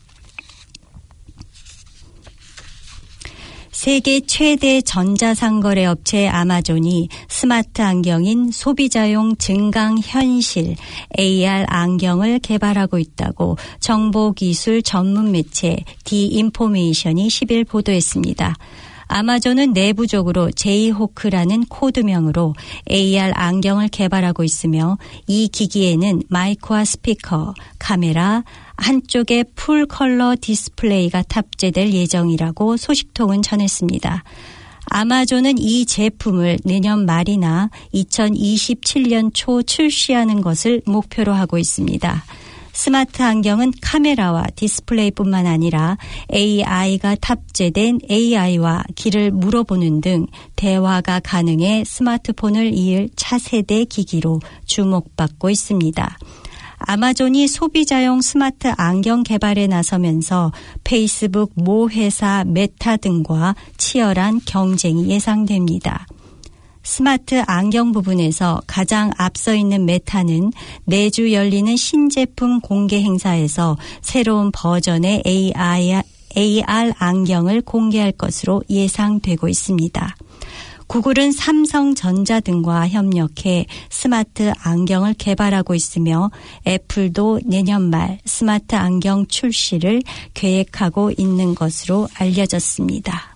세계 최대 전자상거래 업체 아마존이 스마트 안경인 소비자용 증강현실 AR 안경을 개발하고 있다고 정보기술 전문 매체 디인포메이션이 10일 보도했습니다. 아마존은 내부적으로 제이호크라는 코드명으로 AR 안경을 개발하고 있으며 이 기기에는 마이크와 스피커, 카메라, 한쪽에 풀 컬러 디스플레이가 탑재될 예정이라고 소식통은 전했습니다. 아마존은 이 제품을 내년 말이나 2027년 초 출시하는 것을 목표로 하고 있습니다. 스마트 안경은 카메라와 디스플레이뿐만 아니라 AI가 탑재된 AI와 길을 물어보는 등 대화가 가능해 스마트폰을 이을 차세대 기기로 주목받고 있습니다. 아마존이 소비자용 스마트 안경 개발에 나서면서 페이스북 모 회사 메타 등과 치열한 경쟁이 예상됩니다. 스마트 안경 부분에서 가장 앞서 있는 메타는 내주 열리는 신제품 공개 행사에서 새로운 버전의 AR 안경을 공개할 것으로 예상되고 있습니다. 구글은 삼성전자 등과 협력해 스마트 안경을 개발하고 있으며 애플도 내년 말 스마트 안경 출시를 계획하고 있는 것으로 알려졌습니다.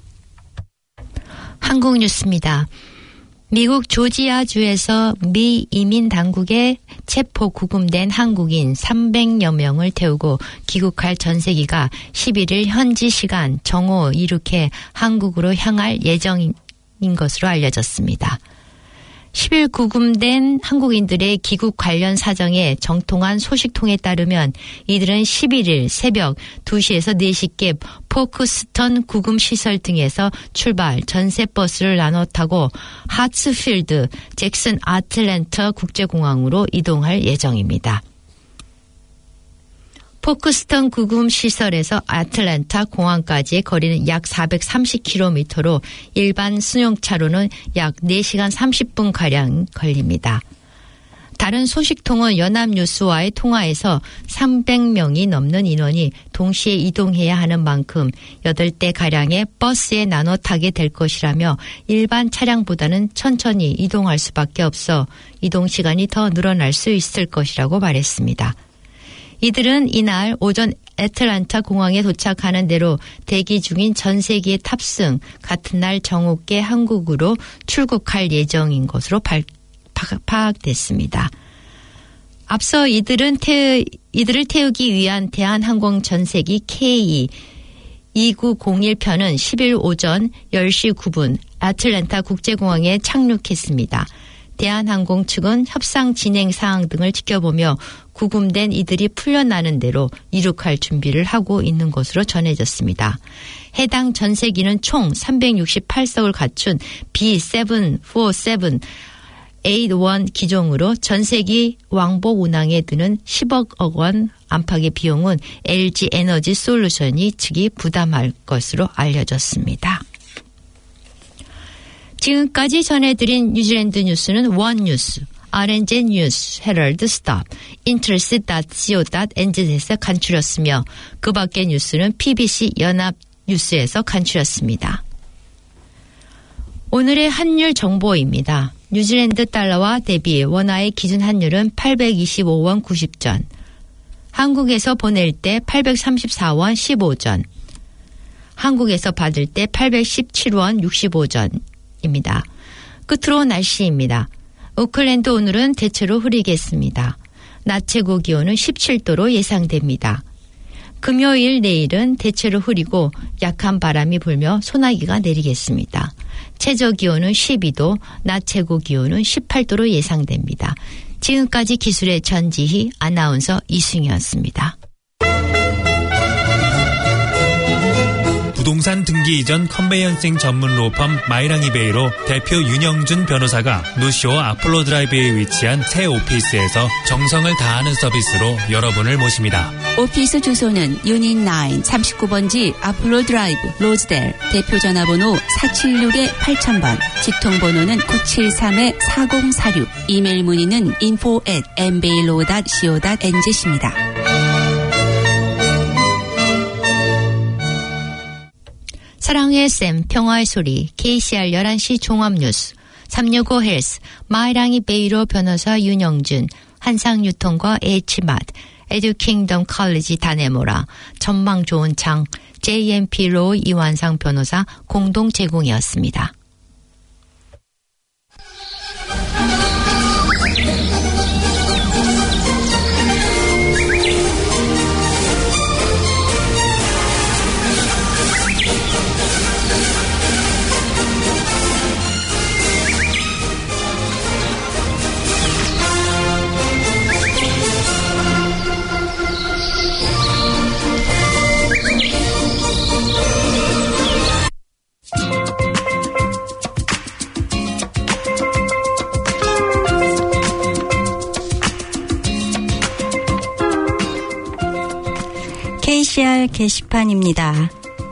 한국 뉴스입니다. 미국 조지아주에서 미 이민 당국에 체포 구금된 한국인 300여 명을 태우고 귀국할 전세기가 11일 현지 시간 정오 이륙해 한국으로 향할 예정인 것으로 알려졌습니다. 10일 구금된 한국인들의 귀국 관련 사정에 정통한 소식통에 따르면 이들은 11일 새벽 2시에서 4시께 포크스턴 구금시설 등에서 출발 전세버스를 나눠 타고 하츠필드 잭슨 아틀랜타 국제공항으로 이동할 예정입니다. 포크스턴 구금시설에서 아틀랜타 공항까지의 거리는 약 430km로 일반 승용차로는 약 4시간 30분가량 걸립니다. 다른 소식통은 연합뉴스와의 통화에서 300명이 넘는 인원이 동시에 이동해야 하는 만큼 8대가량의 버스에 나눠 타게 될 것이라며 일반 차량보다는 천천히 이동할 수밖에 없어 이동 시간이 더 늘어날 수 있을 것이라고 말했습니다. 이들은 이날 오전 애틀랜타 공항에 도착하는 대로 대기 중인 전세기의 탑승, 같은 날 정오께 한국으로 출국할 예정인 것으로 파악됐습니다. 앞서 이들을 태우기 위한 대한항공 전세기 KE2901편은 10일 오전 10시 9분 애틀랜타 국제공항에 착륙했습니다. 대한항공 측은 협상 진행 사항 등을 지켜보며 구금된 이들이 풀려나는 대로 이륙할 준비를 하고 있는 것으로 전해졌습니다. 해당 전세기는 총 368석을 갖춘 B747-81 기종으로 전세기 왕복 운항에 드는 10억 원 안팎의 비용은 LG 에너지 솔루션이 측이 부담할 것으로 알려졌습니다. 지금까지 전해드린 뉴질랜드 뉴스는 원뉴스, RNZ 뉴스, 헤럴드 스탑, interest.co.nz에서 간추렸으며 그 밖의 뉴스는 PBC 연합 뉴스에서 간추렸습니다. 오늘의 환율 정보입니다. 뉴질랜드 달러와 대비 원화의 기준 환율은 825원 90전, 한국에서 보낼 때 834원 15전, 한국에서 받을 때 817원 65전, 입니다. 끝으로 날씨입니다. 오클랜드 오늘은 대체로 흐리겠습니다. 낮 최고 기온은 17도로 예상됩니다. 금요일 내일은 대체로 흐리고 약한 바람이 불며 소나기가 내리겠습니다. 최저 기온은 12도, 낮 최고 기온은 18도로 예상됩니다. 지금까지 기술의 전지희 아나운서 이승이었습니다. 부동산 등기 이전 컨베이언싱 전문 로펌 마이랑이베이로 대표 윤영준 변호사가 노쇼 아폴로 드라이브에 위치한 새 오피스에서 정성을 다하는 서비스로 여러분을 모십니다. 오피스 주소는 유닛 9 39번지 아폴로 드라이브 로즈델, 대표 전화번호 476-8000번, 직통번호는 973-4046, 이메일 문의는 info@mbailo.co.nz입니다. 사랑의 쌤, 평화의 소리, KCR 11시 종합뉴스, 365 헬스, 마이랑이 베이로 변호사 윤영준, 한상유통과 H마트, 에듀킹덤 컬리지 다네모라, 전망 좋은 창, JMP 로우 이완상 변호사 공동 제공이었습니다. KCR 게시판입니다.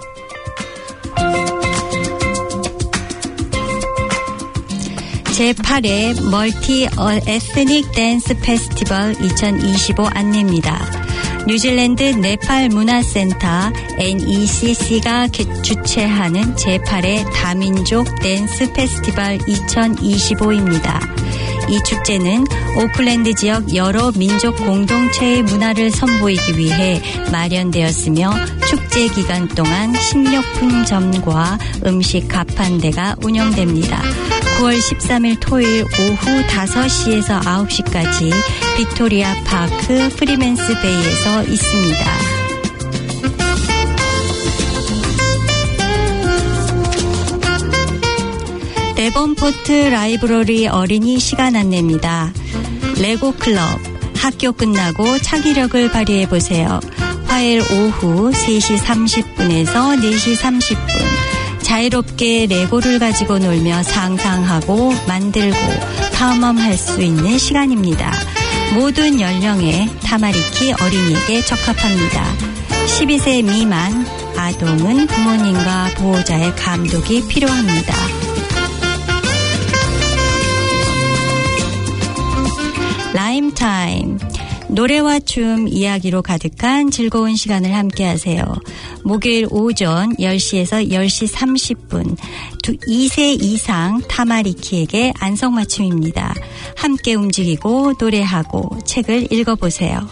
제8회 멀티 에스닉 댄스 페스티벌 2025 안내입니다. 뉴질랜드 네팔 문화센터 NECC가 주최하는 제8회 다민족 댄스 페스티벌 2025입니다. 이 축제는 오클랜드 지역 여러 민족 공동체의 문화를 선보이기 위해 마련되었으며 축제 기간 동안 식료품점과 음식 가판대가 운영됩니다. 9월 13일 토요일 오후 5시에서 9시까지 빅토리아 파크 프리맨스 베이에서 있습니다. 데번포트 라이브러리 어린이 시간 안내입니다. 레고 클럽 학교 끝나고 창의력을 발휘해보세요. 화요일 오후 3시 30분에서 4시 30분 자유롭게 레고를 가지고 놀며 상상하고 만들고 탐험할 수 있는 시간입니다. 모든 연령의 타마리키 어린이에게 적합합니다. 12세 미만 아동은 부모님과 보호자의 감독이 필요합니다. 라임타임 노래와 춤, 이야기로 가득한 즐거운 시간을 함께하세요. 목요일 오전 10시에서 10시 30분 2세 이상 타마리키에게 안성맞춤입니다. 함께 움직이고 노래하고 책을 읽어보세요.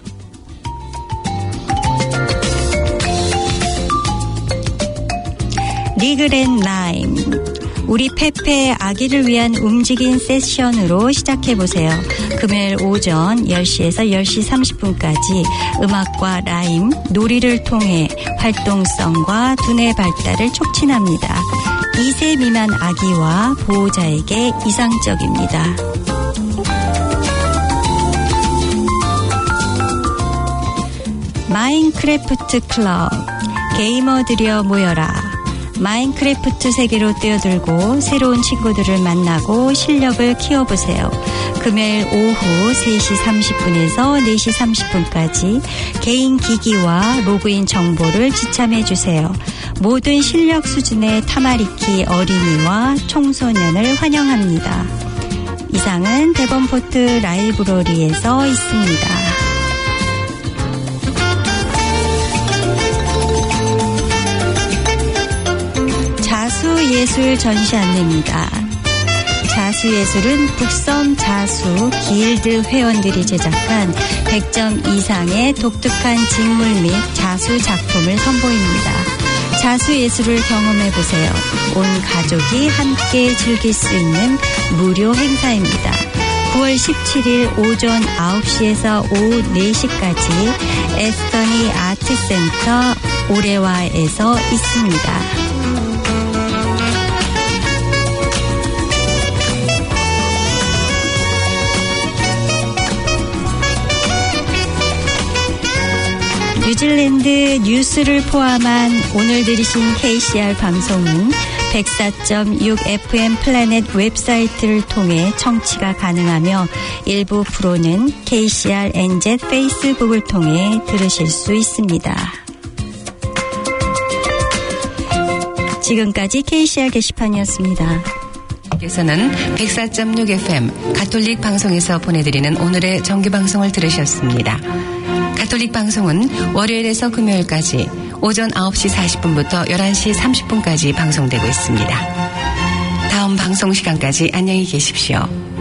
리글 앤 라임 우리 페페의 아기를 위한 움직인 세션으로 시작해보세요. 금요일 오전 10시에서 10시 30분까지 음악과 라임, 놀이를 통해 활동성과 두뇌 발달을 촉진합니다. 2세 미만 아기와 보호자에게 이상적입니다. 마인크래프트 클럽 게이머들이여 모여라. 마인크래프트 세계로 뛰어들고 새로운 친구들을 만나고 실력을 키워보세요. 금요일 오후 3시 30분에서 4시 30분까지 개인 기기와 로그인 정보를 지참해주세요. 모든 실력 수준의 타마리키 어린이와 청소년을 환영합니다. 이상은 데번포트 라이브러리에서 있습니다. 자수예술 전시 안내입니다. 자수예술은 북섬 자수 길드 회원들이 제작한 100점 이상의 독특한 직물 및 자수 작품을 선보입니다. 자수예술을 경험해보세요. 온 가족이 함께 즐길 수 있는 무료 행사입니다. 9월 17일 오전 9시에서 오후 4시까지 에스터니 아트센터 오레와에서 있습니다. 뉴질랜드 뉴스를 포함한 오늘 들으신 KCR 방송은 104.6 FM 플래닛 웹사이트를 통해 청취가 가능하며 일부 프로는 KCR NZ 페이스북을 통해 들으실 수 있습니다. 지금까지 KCR 게시판이었습니다. 께서는 104.6 FM 가톨릭 방송에서 보내드리는 오늘의 정규방송을 들으셨습니다. 가톨릭 방송은 월요일에서 금요일까지 오전 9시 40분부터 11시 30분까지 방송되고 있습니다. 다음 방송 시간까지 안녕히 계십시오.